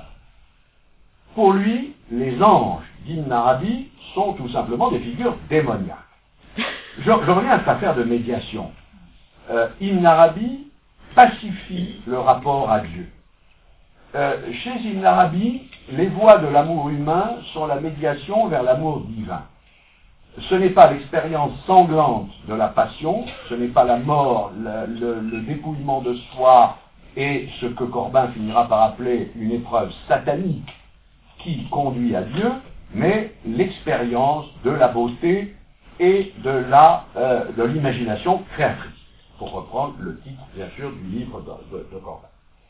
Pour lui, les anges d'Ibn Arabi sont tout simplement des figures démoniaques. Je, je reviens à cette affaire de médiation. Euh, Ibn Arabi pacifie le rapport à Dieu. Euh, chez Ibn Arabi, les voies de l'amour humain sont la médiation vers l'amour divin. Ce n'est pas l'expérience sanglante de la passion, ce n'est pas la mort, le, le, le dépouillement de soi et ce que Corbin finira par appeler une épreuve satanique qui conduit à Dieu, mais l'expérience de la beauté et de la euh, de l'imagination créatrice, pour reprendre le titre, bien sûr, du livre de, de, de Corbin.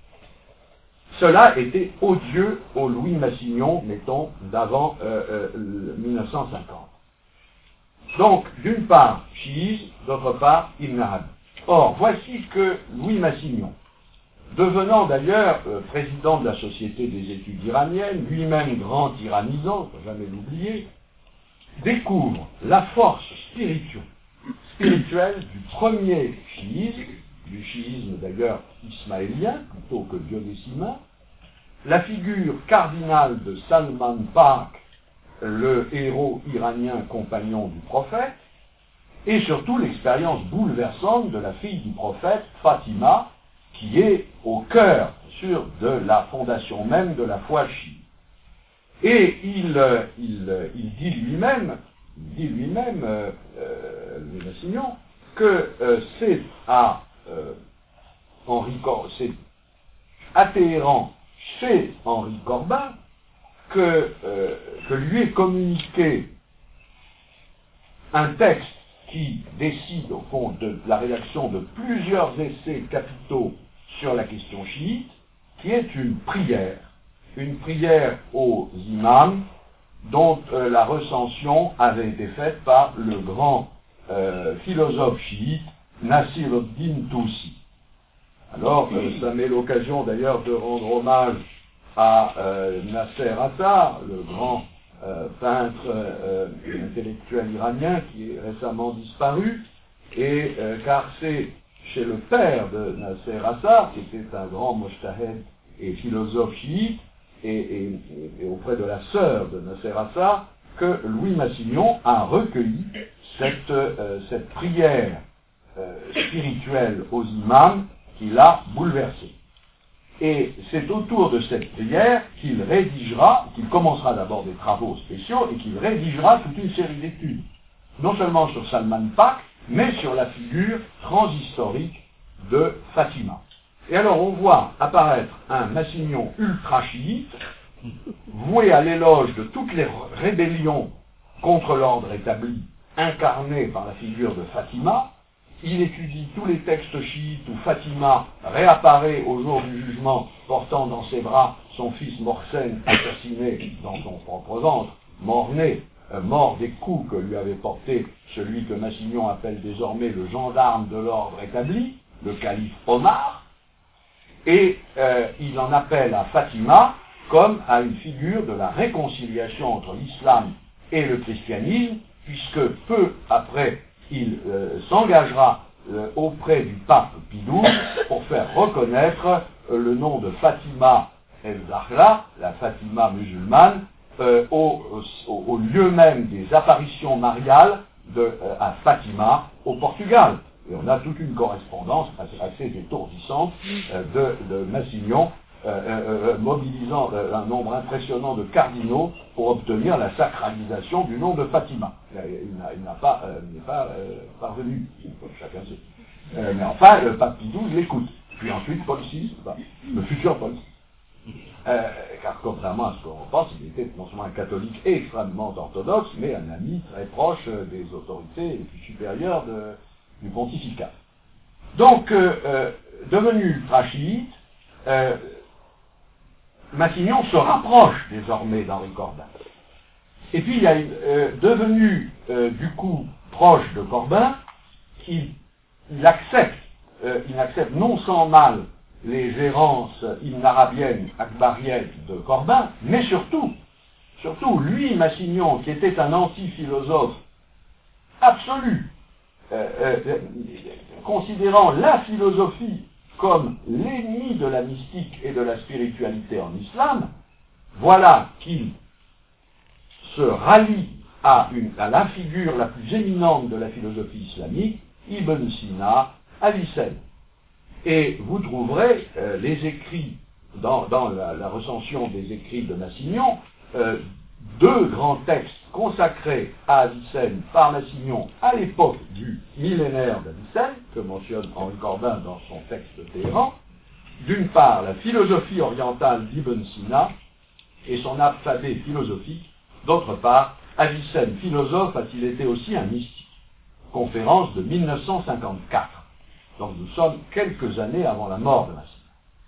Cela était odieux au Louis Massignon, mettons, d'avant euh, euh, mille neuf cent cinquante. Donc, d'une part, chiisme, d'autre part, Ibn Arabi. Or, voici que Louis Massignon, devenant d'ailleurs euh, président de la Société des études iraniennes, lui-même grand tyrannisant, il ne faut jamais l'oublier, découvre la force spirituelle, spirituelle du premier chiisme, du chiisme d'ailleurs ismaélien plutôt que dionysimain, la figure cardinale de Salman Pak, le héros iranien compagnon du prophète, et surtout l'expérience bouleversante de la fille du prophète, Fatima, qui est au cœur, sûr, de la fondation même de la foi chiite. Et il, euh, il, euh, il dit lui-même, il dit lui-même, euh, euh, Louis Massignon, que euh, c'est à euh, Henri Corbin, c'est à Téhéran, chez Henri Corbin, que, euh, que lui est communiqué un texte qui décide au fond de la rédaction de plusieurs essais capitaux sur la question chiite, qui est une prière, une prière aux imams dont euh, la recension avait été faite par le grand euh, philosophe chiite Nasir ad-Din Tousi. Alors, euh, ça m'est l'occasion d'ailleurs de rendre hommage à euh, Nasser Attar, le grand euh, peintre euh, intellectuel iranien qui est récemment disparu et euh, car c'est chez le père de Nasser Assar, qui était un grand mojtahed et philosophe chiite, et, et, et auprès de la sœur de Nasser Assar, que Louis Massignon a recueilli cette, euh, cette prière euh, spirituelle aux imams qui l'a bouleversé. Et c'est autour de cette prière qu'il rédigera, qu'il commencera d'abord des travaux spéciaux, et qu'il rédigera toute une série d'études, non seulement sur Salman Pak, mais sur la figure transhistorique de Fatima. Et alors on voit apparaître un Massignon ultra-chiite, voué à l'éloge de toutes les rébellions contre l'ordre établi, incarné par la figure de Fatima. Il étudie tous les textes chiites où Fatima réapparaît au jour du jugement, portant dans ses bras son fils Mohsen, assassiné dans son propre ventre, mort-né, euh, mort des coups que lui avait porté celui que Massignon appelle désormais le gendarme de l'ordre établi, le calife Omar, et euh, il en appelle à Fatima comme à une figure de la réconciliation entre l'islam et le christianisme, puisque peu après il euh, s'engagera euh, auprès du pape Pie douze pour faire reconnaître euh, le nom de Fatima el-Zahra, la Fatima musulmane, euh, au, au, au lieu même des apparitions mariales de, euh, à Fatima au Portugal. Et on a toute une correspondance assez, assez étourdissante euh, de, de Massignon Euh, euh, euh, mobilisant euh, un nombre impressionnant de cardinaux pour obtenir la sacralisation du nom de Fatima. Il n'a, il n'a pas, euh, il n'est pas euh, parvenu, chacun sait. Euh, mais enfin, le pape Pie douze l'écoute. Puis ensuite, Paul six, bah, le futur Paul six. Euh, car contrairement à ce qu'on pense, il était non seulement un catholique extrêmement orthodoxe, mais un ami très proche des autorités les plus supérieures de, du pontificat. Donc, euh, euh, devenu ultra-chiite, euh, Massignon se rapproche désormais d'Henri Corbin. Et puis il y a une, euh, devenu euh, du coup proche de Corbin, il, il accepte, euh, il accepte non sans mal les gérances ibn arabiennes, akbariennes de Corbin, mais surtout, surtout lui, Massignon, qui était un anti-philosophe absolu, euh, euh, considérant la philosophie comme l'ennemi de la mystique et de la spiritualité en islam, voilà qu'il se rallie à, une, à la figure la plus éminente de la philosophie islamique, Ibn Sina, Avicenne. Et vous trouverez euh, les écrits, dans, dans la, la recension des écrits de Massignon, euh, deux grands textes consacrés à Avicenne par Massignon à l'époque du millénaire d'Avicenne, que mentionne Henri Corbin dans son texte de Téhéran. D'une part, la philosophie orientale d'Ibn Sina et son alphabet philosophique. D'autre part, Avicenne, philosophe, a-t-il été aussi un mystique? Conférence de mille neuf cent cinquante-quatre. Donc nous sommes quelques années avant la mort de Massignon.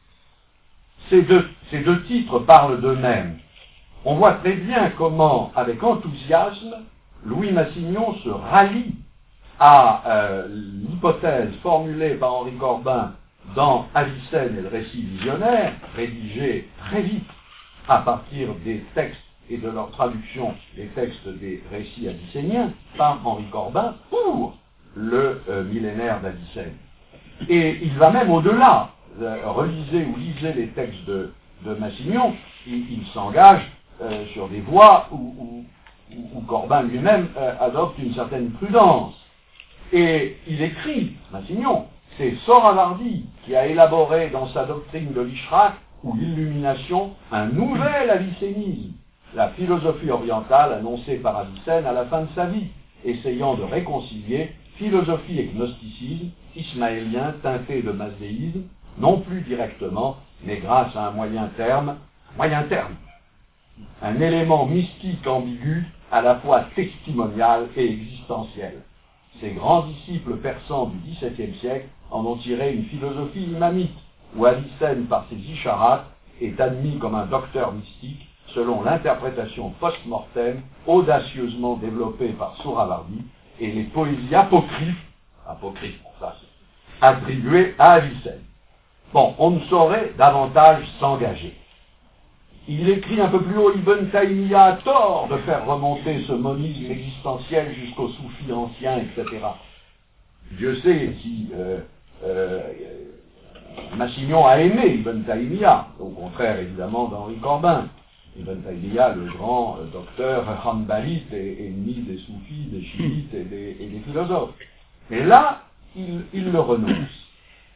Ces deux, ces deux titres parlent d'eux-mêmes. On voit très bien comment, avec enthousiasme, Louis Massignon se rallie à euh, l'hypothèse formulée par Henri Corbin dans Avicenne et le récit visionnaire, rédigé très vite à partir des textes et de leur traduction des textes des récits avicéniens par Henri Corbin pour le euh, millénaire d'Avicenne. Et il va même au-delà. Euh, relisez ou lisez les textes de, de Massignon, il, il s'engage Euh, sur des voies où, où, où Corbin lui-même euh, adopte une certaine prudence. Et il écrit, Massignon, c'est Sohravardi qui a élaboré dans sa doctrine de l'Ishraq ou l'illumination un nouvel avicénisme, la philosophie orientale annoncée par Avicenne à la fin de sa vie, essayant de réconcilier philosophie et gnosticisme ismaélien teinté de mazdéisme, non plus directement, mais grâce à un moyen terme, moyen terme, un élément mystique ambigu, à la fois testimonial et existentiel. Ces grands disciples persans du dix-septième siècle en ont tiré une philosophie imamite, où Avicenne, par ses isharats, est admis comme un docteur mystique, selon l'interprétation post-mortem audacieusement développée par Sohravardi, et les poésies apocryphes, apocryphes, ça c'est, attribuées à Avicenne. Bon, on ne saurait davantage s'engager. Il écrit un peu plus haut, Ibn Taymiya a tort de faire remonter ce monisme existentiel jusqu'aux soufis anciens, et cetera. Dieu sait si euh, euh, Massignon a aimé Ibn Taymiyyah, au contraire évidemment d'Henri Corbin. Ibn Taymiyyah, le grand euh, docteur hanbalite et ennemi des soufis, des chiites et des, et des philosophes. Mais là, il, il le renonce.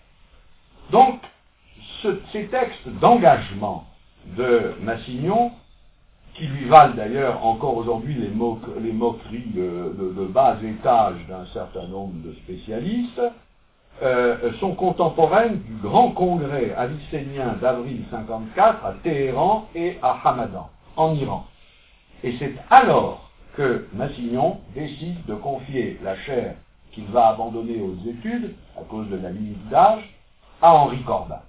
Donc, ce, ces textes d'engagement de Massignon, qui lui valent d'ailleurs encore aujourd'hui les, moque, les moqueries de, de, de bas étage d'un certain nombre de spécialistes, euh, sont contemporaines du grand congrès avicénien d'avril cinquante-quatre à Téhéran et à Hamadan, en Iran. Et c'est alors que Massignon décide de confier la chaire qu'il va abandonner aux études, à cause de la limite d'âge, à Henri Corbin.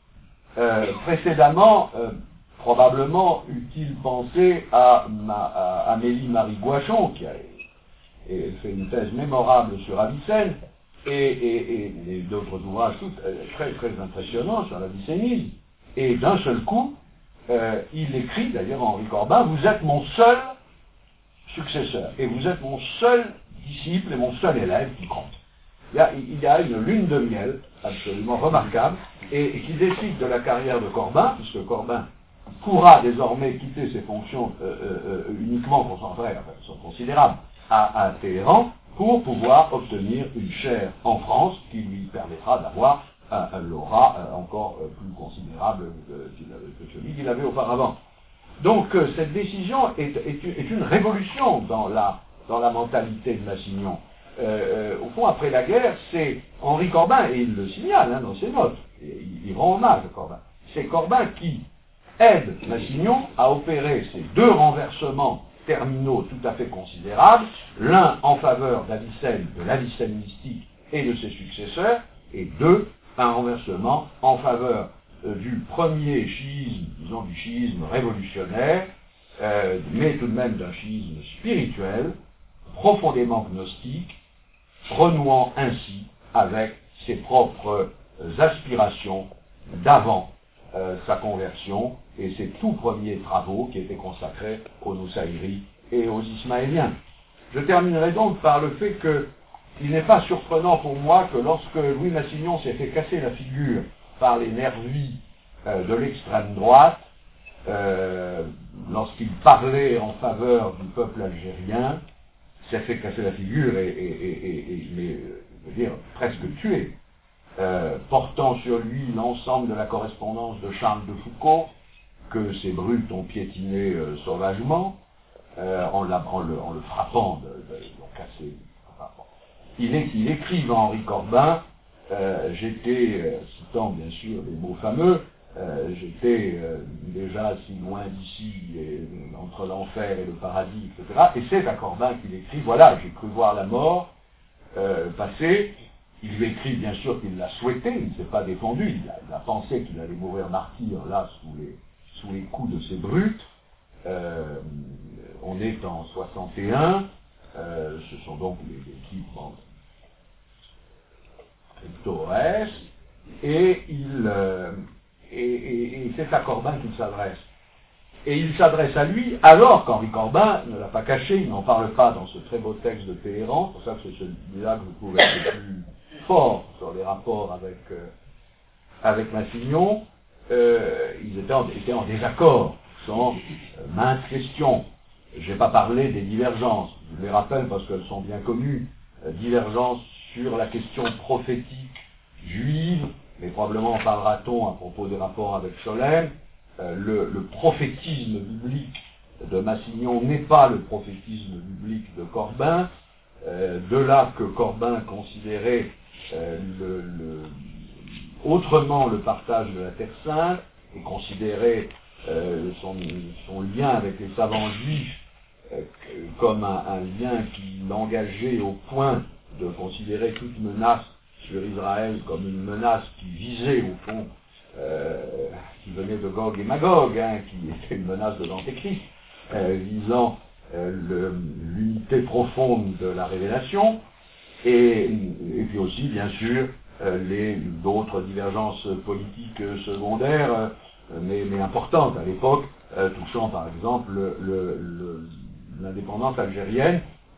Euh, précédemment, euh, probablement eût-il pensé à, ma, à Amélie Marie Guachon, qui a et fait une thèse mémorable sur Avicenne, et, et, et, et d'autres ouvrages tout, euh, très, très impressionnants sur l'avicénisme. Et d'un seul coup, euh, il écrit, d'ailleurs Henri Corbin, vous êtes mon seul successeur, et vous êtes mon seul disciple et mon seul élève qui compte. Il y a, il y a une lune de miel absolument remarquable, et, et qui décide de la carrière de Corbin, puisque Corbin pourra désormais quitter ses fonctions euh, euh, uniquement concentrées, enfin, elles sont considérables, à, à Téhéran, pour pouvoir obtenir une chaire en France qui lui permettra d'avoir un, un l'aura euh, encore euh, plus considérable euh, que celui qu'il avait auparavant. Donc euh, cette décision est, est, est une révolution dans la, dans la mentalité de Massignon. Euh, euh, au fond, après la guerre, c'est Henri Corbin, et il le signale hein, dans ses notes, et il, il rend hommage à Corbin, c'est Corbin qui aide Massignon à opérer ces deux renversements terminaux tout à fait considérables, l'un en faveur d'Avicenne, de l'Avicenne mystique et de ses successeurs, et deux, un renversement en faveur euh, du premier chiisme, disons du chiisme révolutionnaire, euh, mais tout de même d'un chiisme spirituel, profondément gnostique, renouant ainsi avec ses propres euh, aspirations d'avant euh, sa conversion et ses tout premiers travaux qui étaient consacrés aux Nusayri et aux Ismaéliens. Je terminerai donc par le fait que il n'est pas surprenant pour moi que lorsque Louis Massignon s'est fait casser la figure par les nervis euh, de l'extrême droite, euh, lorsqu'il parlait en faveur du peuple algérien, s'est fait casser la figure et, et, et, et, et mais, je veux dire, presque tué, euh, portant sur lui l'ensemble de la correspondance de Charles de Foucault, que ces brutes ont piétiné euh, sauvagement, euh, en, la, en, le, en le frappant, de, de, de casser. Enfin, bon. il, est, il écrit à Henri Corbin, euh, j'étais, euh, citant bien sûr les mots fameux, Euh, j'étais euh, déjà si loin d'ici, et, entre l'enfer et le paradis, et cetera. Et c'est à Corbin qu'il écrit, voilà, j'ai cru voir la mort euh, passer. Il lui écrit bien sûr qu'il l'a souhaité, il ne s'est pas défendu, il a, il a pensé qu'il allait mourir martyr là sous les, sous les coups de ces brutes. Euh, on est en soixante et un, euh, ce sont donc les, les types en crypto-O S, et il... Euh, Et, et, et c'est à Corbin qu'il s'adresse. Et il s'adresse à lui alors qu'Henri Corbin ne l'a pas caché, il n'en parle pas dans ce très beau texte de Téhéran, c'est pour ça que c'est celui-là que je trouve être le plus fort sur les rapports avec, euh, avec Massignon. Euh, ils étaient en, étaient en désaccord sur euh, maintes questions. Je n'ai pas parlé des divergences, je les rappelle parce qu'elles sont bien connues, euh, divergences sur la question prophétique juive, mais probablement en parlera-t-on à propos des rapports avec Scholem. Euh, le, le prophétisme biblique de Massignon n'est pas le prophétisme biblique de Corbin, euh, de là que Corbin considérait euh, le, le, autrement le partage de la Terre Sainte, et considérait euh, son, son lien avec les savants juifs euh, comme un, un lien qui l'engageait au point de considérer toute menace sur Israël comme une menace qui visait au fond, euh, qui venait de Gog et Magog, hein, qui était une menace de l'Antéchrist, euh, visant euh, le, l'unité profonde de la révélation, et, et puis aussi, bien sûr, euh, les d'autres divergences politiques secondaires, euh, mais, mais importantes à l'époque, euh, touchant par exemple le, le, l'indépendance algérienne,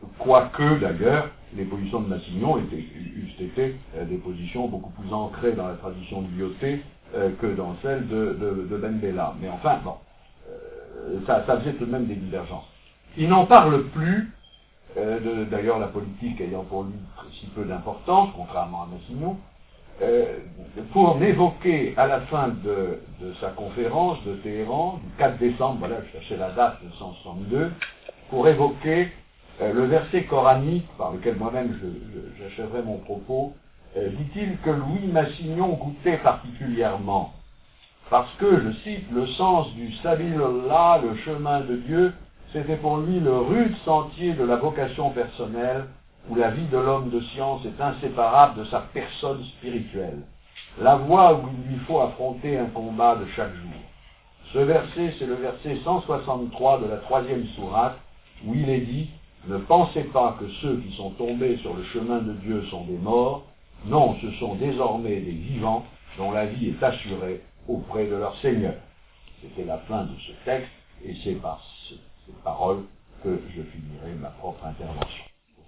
quoique d'ailleurs les positions de Massignon étaient, eussent été euh, des positions beaucoup plus ancrées dans la tradition de Lyautey euh, que dans celle de, de, de Ben Bella. Mais enfin, bon, euh, ça, ça faisait tout de même des divergences. Il n'en parle plus, euh, d'ailleurs la politique ayant pour lui si peu d'importance, contrairement à Massignon, euh, pour n'évoquer à la fin de, de sa conférence de Téhéran, du quatre décembre, voilà, je cherchais la date de cent soixante-deux, pour évoquer euh, le verset coranique, par lequel moi-même je, je, j'achèverai mon propos, euh, dit-il que Louis Massignon goûtait particulièrement, parce que, je cite, le sens du Sabilullah, le chemin de Dieu, c'était pour lui le rude sentier de la vocation personnelle, où la vie de l'homme de science est inséparable de sa personne spirituelle, la voie où il lui faut affronter un combat de chaque jour. Ce verset, c'est le verset cent soixante-trois de la troisième sourate, où il est dit « Ne pensez pas que ceux qui sont tombés sur le chemin de Dieu sont des morts, non, ce sont désormais des vivants dont la vie est assurée auprès de leur Seigneur. » C'était la fin de ce texte, et c'est par ces paroles que je finirai ma propre intervention.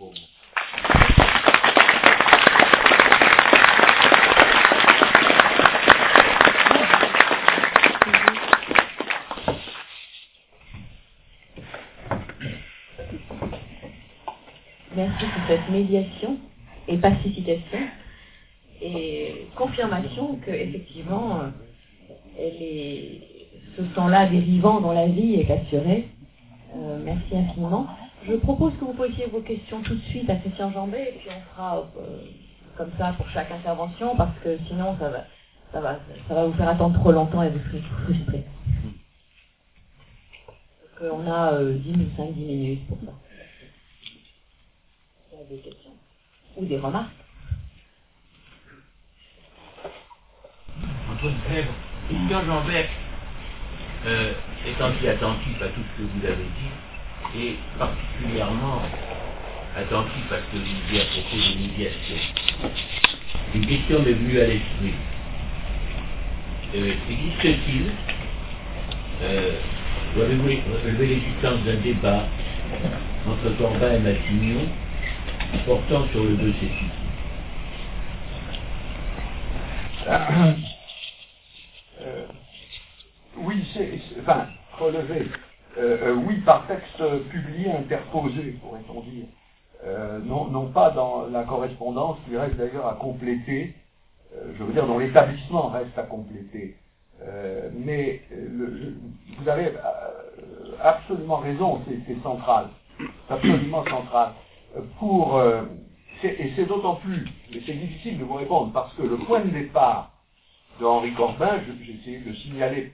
Merci pour cette médiation et pacification et confirmation que effectivement elle est, ce temps-là des vivants dont la vie est assurée. Euh, merci infiniment. Je propose que vous posiez vos questions tout de suite à Christian Jambet et puis on fera euh, comme ça pour chaque intervention parce que sinon ça va, ça va, ça va vous faire attendre trop longtemps et vous serez frustrés. Donc on a euh, dix ou cinq dix minutes pour ça. Il y a des questions ou des remarques. Antoine Fèvre, Christian Jambet euh, étant si attentif à tout ce que vous avez dit, et particulièrement attentif à ce que vous dites à propos de médiation. Une question m'est venue à l'esprit. Euh, Existe-t-il, euh, vous avez relevé l'existence d'un débat entre Corbin et Massignon portant sur le docétisme? euh, euh, Oui, c'est, c'est enfin, relevé. Euh, euh, oui, par texte publié, interposé, pourrait-on dire. Euh, non, non pas dans la correspondance, qui reste d'ailleurs à compléter, euh, je veux dire, dont l'établissement reste à compléter. Euh, mais euh, le, je, vous avez euh, absolument raison, c'est, c'est central, c'est absolument central. Euh, pour, euh, c'est, et c'est d'autant plus, mais c'est difficile de vous répondre, parce que le point de départ de Henri Corbin, je, j'ai essayé de le signaler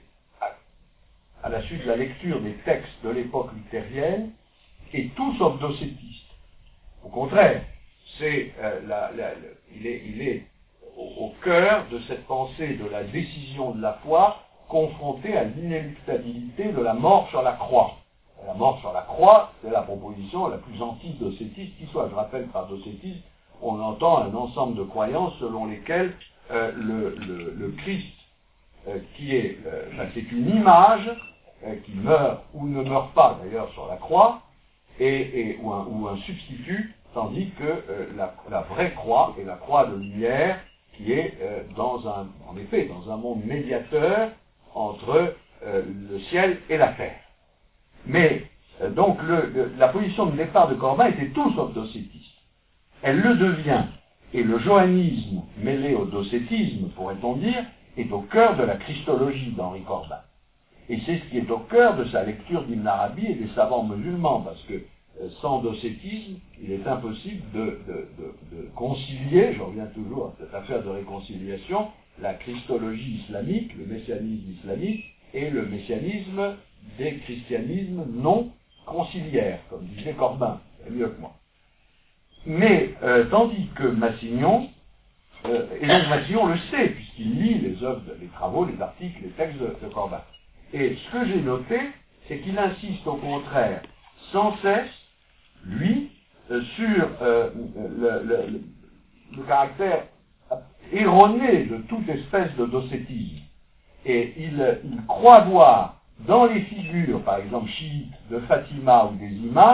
à la suite de la lecture des textes de l'époque luthérienne, est tout sauf docétiste. Au contraire, c'est, euh, la, la, le, il est, il est au, au cœur de cette pensée de la décision de la foi confrontée à l'inéluctabilité de la mort sur la croix. La mort sur la croix, c'est la proposition la plus anti-docétiste qui soit. Je rappelle que par docétisme, on entend un ensemble de croyances selon lesquelles euh, le, le, le Christ, euh, qui est, euh, enfin, c'est une image qui meurt ou ne meurt pas d'ailleurs sur la croix, et, et, ou, un, ou un substitut, tandis que euh, la, la vraie croix est la croix de lumière, qui est euh, dans un, en effet, dans un monde médiateur entre euh, le ciel et la terre. Mais euh, donc le, le, la position de départ de Corbin était tout sauf docétiste. Elle le devient, et le johannisme mêlé au docétisme, pourrait-on dire, est au cœur de la christologie d'Henri Corbin. Et c'est ce qui est au cœur de sa lecture d'Ibn Arabi et des savants musulmans, parce que euh, sans docétisme, il est impossible de, de, de, de concilier, je reviens toujours à cette affaire de réconciliation, la christologie islamique, le messianisme islamique, et le messianisme des christianismes non conciliaires, comme disait Corbin, c'est mieux que moi. Mais, euh, tandis que Massignon, euh, et donc Massignon le sait, puisqu'il lit les œuvres, les travaux, les articles, les textes de, de Corbin. Et ce que j'ai noté, c'est qu'il insiste au contraire, sans cesse, lui, euh, sur euh, le, le, le, le caractère erroné de toute espèce de docétisme. Et il, il croit voir dans les figures, par exemple chiites, de Fatima ou des imams,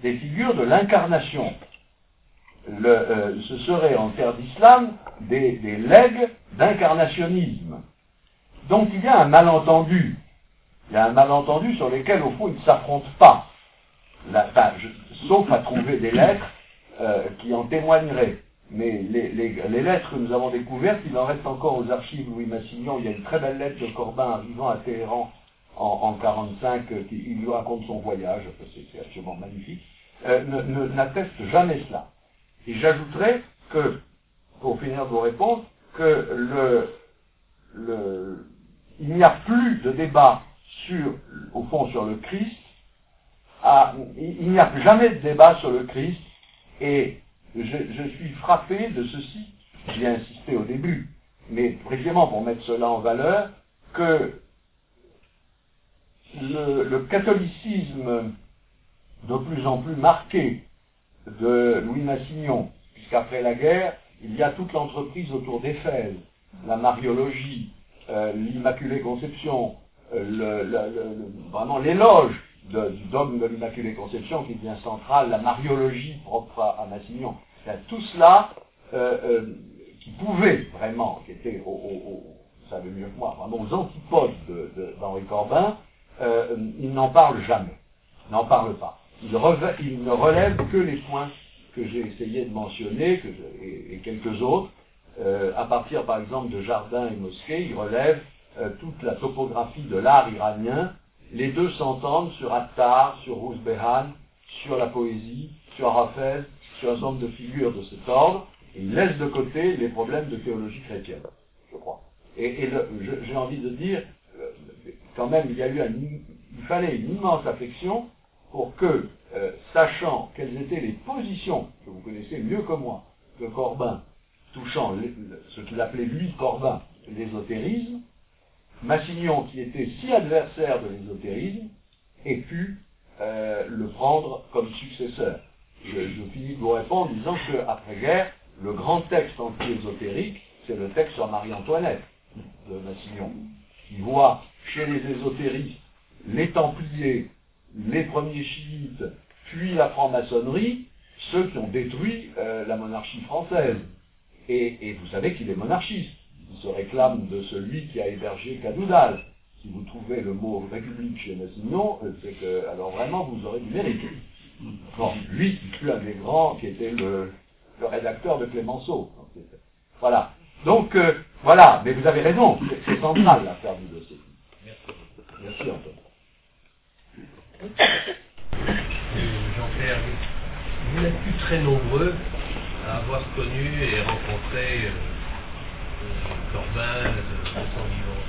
des figures de l'incarnation. Le, euh, ce serait en terre d'islam des, des legs d'incarnationnisme. Donc il y a un malentendu. Il y a un malentendu sur lesquels, au fond, ils ne s'affrontent pas. La, enfin, je, sauf à trouver des lettres euh, qui en témoigneraient. Mais les, les, les lettres que nous avons découvertes, il en reste encore aux archives Louis Massignon. Il y a une très belle lettre de Corbin arrivant à Téhéran en, en quarante-cinq, euh, qui il lui raconte son voyage, c'est absolument magnifique, euh, ne, ne, n'atteste jamais cela. Et j'ajouterais que, pour finir de vous répondre, que le, le, il n'y a plus de débat sur, au fond, sur le Christ. À, il n'y a jamais de débat sur le Christ, et je, je suis frappé de ceci, j'y ai insisté au début, mais précisément pour mettre cela en valeur, que le, le catholicisme de plus en plus marqué de Louis Massignon, puisqu'après la guerre, il y a toute l'entreprise autour d'Éphèse, la Mariologie, euh, l'Immaculée Conception, euh, le, le, le, vraiment l'éloge de, du dogme de l'Immaculée Conception qui devient central, la Mariologie propre à, à Massignon. Il y a tout cela euh, euh, qui pouvait vraiment, qui était, au, au, au, vous savez mieux que moi, vraiment aux antipodes d'Henri Corbin, euh, il n'en parle jamais, il n'en parle pas. Il, reve, il ne relève que les points que j'ai essayé de mentionner, que je, et, et quelques autres. Euh, à partir par exemple de Jardin et Mosquée, il relève euh, toute la topographie de l'art iranien. Les deux s'entendent sur Attar, sur Rouzbehan, sur la poésie, sur Hafez, sur un certain nombre de figures de cet ordre, et il laisse de côté les problèmes de théologie chrétienne, je crois. Et, et j'ai envie de dire, euh, quand même, il y a eu un, il fallait une immense affection pour que, euh, sachant quelles étaient les positions, que vous connaissez mieux que moi, de Corbin, touchant les, ce qu'il appelait lui, Corbin, l'ésotérisme, Massignon, qui était si adversaire de l'ésotérisme, ait pu euh, le prendre comme successeur. Je, je finis de vous répondre en disant qu'après-guerre, le grand texte anti-ésotérique, c'est le texte sur Marie-Antoinette de Massignon, qui voit chez les ésotéristes les Templiers, les premiers chiites, puis la franc-maçonnerie, ceux qui ont détruit euh, la monarchie française. Et, et vous savez qu'il est monarchiste. Il se réclame de celui qui a hébergé Cadoudal. Si vous trouvez le mot république chez Massignon, c'est que, alors vraiment, vous aurez du mérite. Bon, lui qui fut un des grands, qui était le, le rédacteur de Clémenceau. Donc, voilà. Donc, euh, voilà. Mais vous avez raison, c'est central l'affaire du dossier. Merci Antoine. Jean-Pierre, vous n'êtes plus très nombreux à avoir connu et rencontré euh, euh, Corbin de, de son vivant.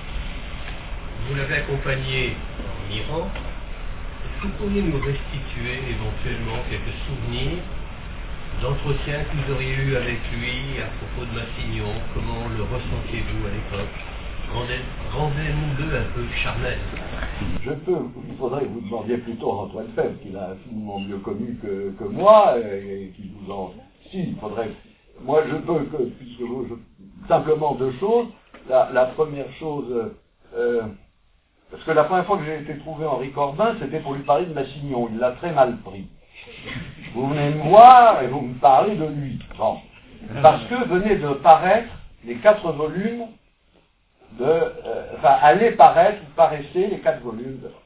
Vous l'avez accompagné en Iran. Est-ce que vous pourriez nous restituer éventuellement quelques souvenirs d'entretiens que vous auriez eu avec lui à propos de Massignon? Comment le ressentiez-vous à l'époque? Rendez-nous-le un peu charnel. Je peux, il faudrait que vous demandiez plutôt à Antoine Fèvre, qu'il a infiniment mieux connu que, que moi, et, et qui vous en... Si, il faudrait... Moi, je peux, que, puisque vous... Je, simplement deux choses. La, la première chose... Euh, parce que la première fois que j'ai été trouvé Henri Corbin, c'était pour lui parler de Massignon. Il l'a très mal pris. Vous venez me voir et vous me parlez de lui. Bon. Parce que venaient de paraître les quatre volumes de, euh, enfin, allaient paraître, ou paraissaient les quatre volumes de...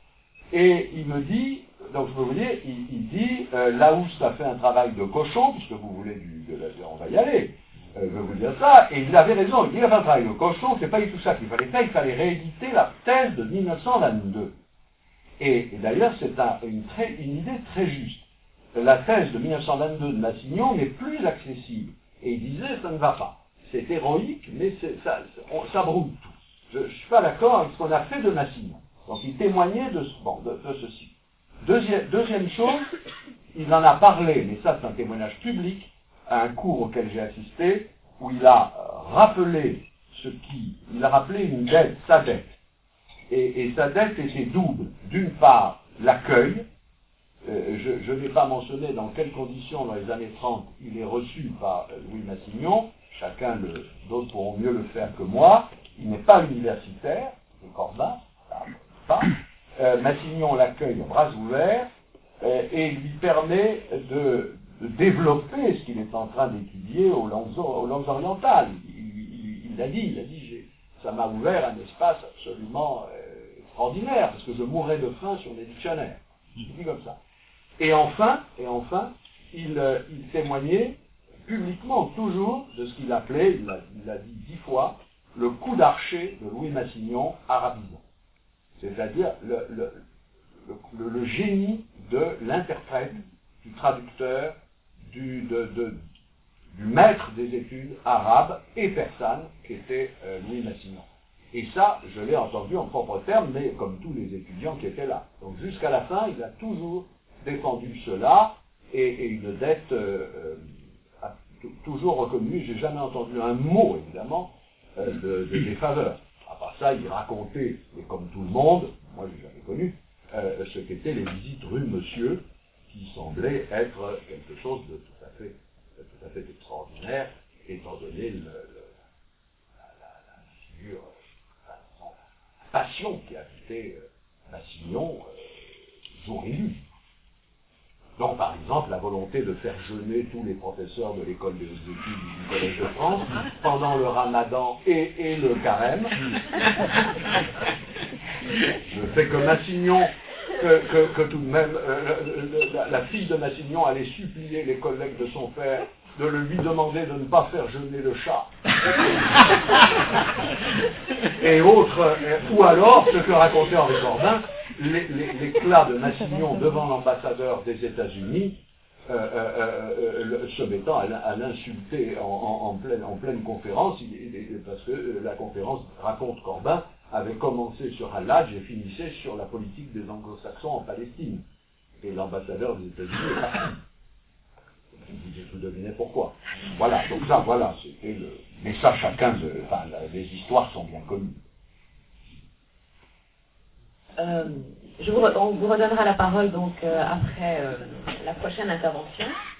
Et il me dit, donc je peux vous dire, il, il dit, euh, Larousse a fait un travail de cochon, puisque vous voulez du, de la, on va y aller, euh, je vais vous dire ça, et il avait raison, il dit, il a fait un travail de cochon, c'est pas du tout ça qu'il fallait faire, il fallait rééditer la thèse de mille neuf cent vingt-deux. Et, et d'ailleurs, c'est un, une, très, une idée très juste. La thèse de mille neuf cent vingt-deux de Massignon n'est plus accessible. Et il disait, ça ne va pas. C'est héroïque, mais ça, on, ça brouille tout. Je ne suis pas d'accord avec ce qu'on a fait de Massignon. Donc il témoignait de, bon, de, de ceci. Deuxième, deuxième chose, il en a parlé, mais ça c'est un témoignage public, à un cours auquel j'ai assisté, où il a rappelé ce qui, il a rappelé une dette, sa dette. Et, et sa dette était double. D'une part, l'accueil. Euh, je, je n'ai pas mentionné dans quelles conditions, dans les années trente, il est reçu par Louis Massignon. Chacun, d'autres pourront mieux le faire que moi. Il n'est pas universitaire, le Corbin, pas. Euh, Massignon l'accueille à bras ouverts, euh, et lui permet de, de développer ce qu'il est en train d'étudier aux langues, aux langues orientales. Il l'a dit, il a dit, ça m'a ouvert un espace absolument euh, extraordinaire, parce que je mourrais de faim sur les dictionnaires. Je dis comme ça. Et enfin, et enfin, il, euh, il témoignait publiquement toujours de ce qu'il appelait, il l'a, il l'a dit dix fois, le coup d'archet de Louis Massignon arabisant. C'est-à-dire le, le, le, le génie de l'interprète, du traducteur, du, de, de, du maître des études arabes et persanes, qui était euh, Louis Massignon. Et ça, je l'ai entendu en propre terme, mais comme tous les étudiants qui étaient là. Donc jusqu'à la fin, il a toujours défendu cela, et, et une dette euh, euh, a t- toujours reconnue. J'ai jamais entendu un mot, évidemment, euh, de, de défaveur. À part ça, il racontait, et comme tout le monde, moi j'ai jamais connu, euh, ce qu'étaient les visites rue Monsieur, qui semblaient être quelque chose de tout à fait, de tout à fait extraordinaire, étant donné le, le, la, la, la figure, la, la passion qui habitait euh, Massignon euh, jour et nuit. Donc, par exemple, la volonté de faire jeûner tous les professeurs de l'école des hautes études du Collège de France pendant le ramadan et, et le carême. Le fait que Massignon, que, que, que tout de même, euh, la, la fille de Massignon allait supplier les collègues de son père de le lui demander de ne pas faire jeûner le chat. Et autres, ou alors, ce que racontait Henri Corbin, l'éclat de Massignon devant l'ambassadeur des États-Unis, euh, euh, euh, se mettant à, à l'insulter en, en, en, pleine, en pleine conférence, il, il, parce que la conférence, raconte Corbin, avait commencé sur Al-Hajj et finissait sur la politique des anglo-saxons en Palestine. Et l'ambassadeur des États-Unis est parti. Vous devinez pourquoi. Voilà, donc ça, voilà, c'était le... Mais ça, chacun, de... enfin, les histoires sont bien connues. Euh, je vous, on vous redonnera la parole donc euh, après euh, la prochaine intervention.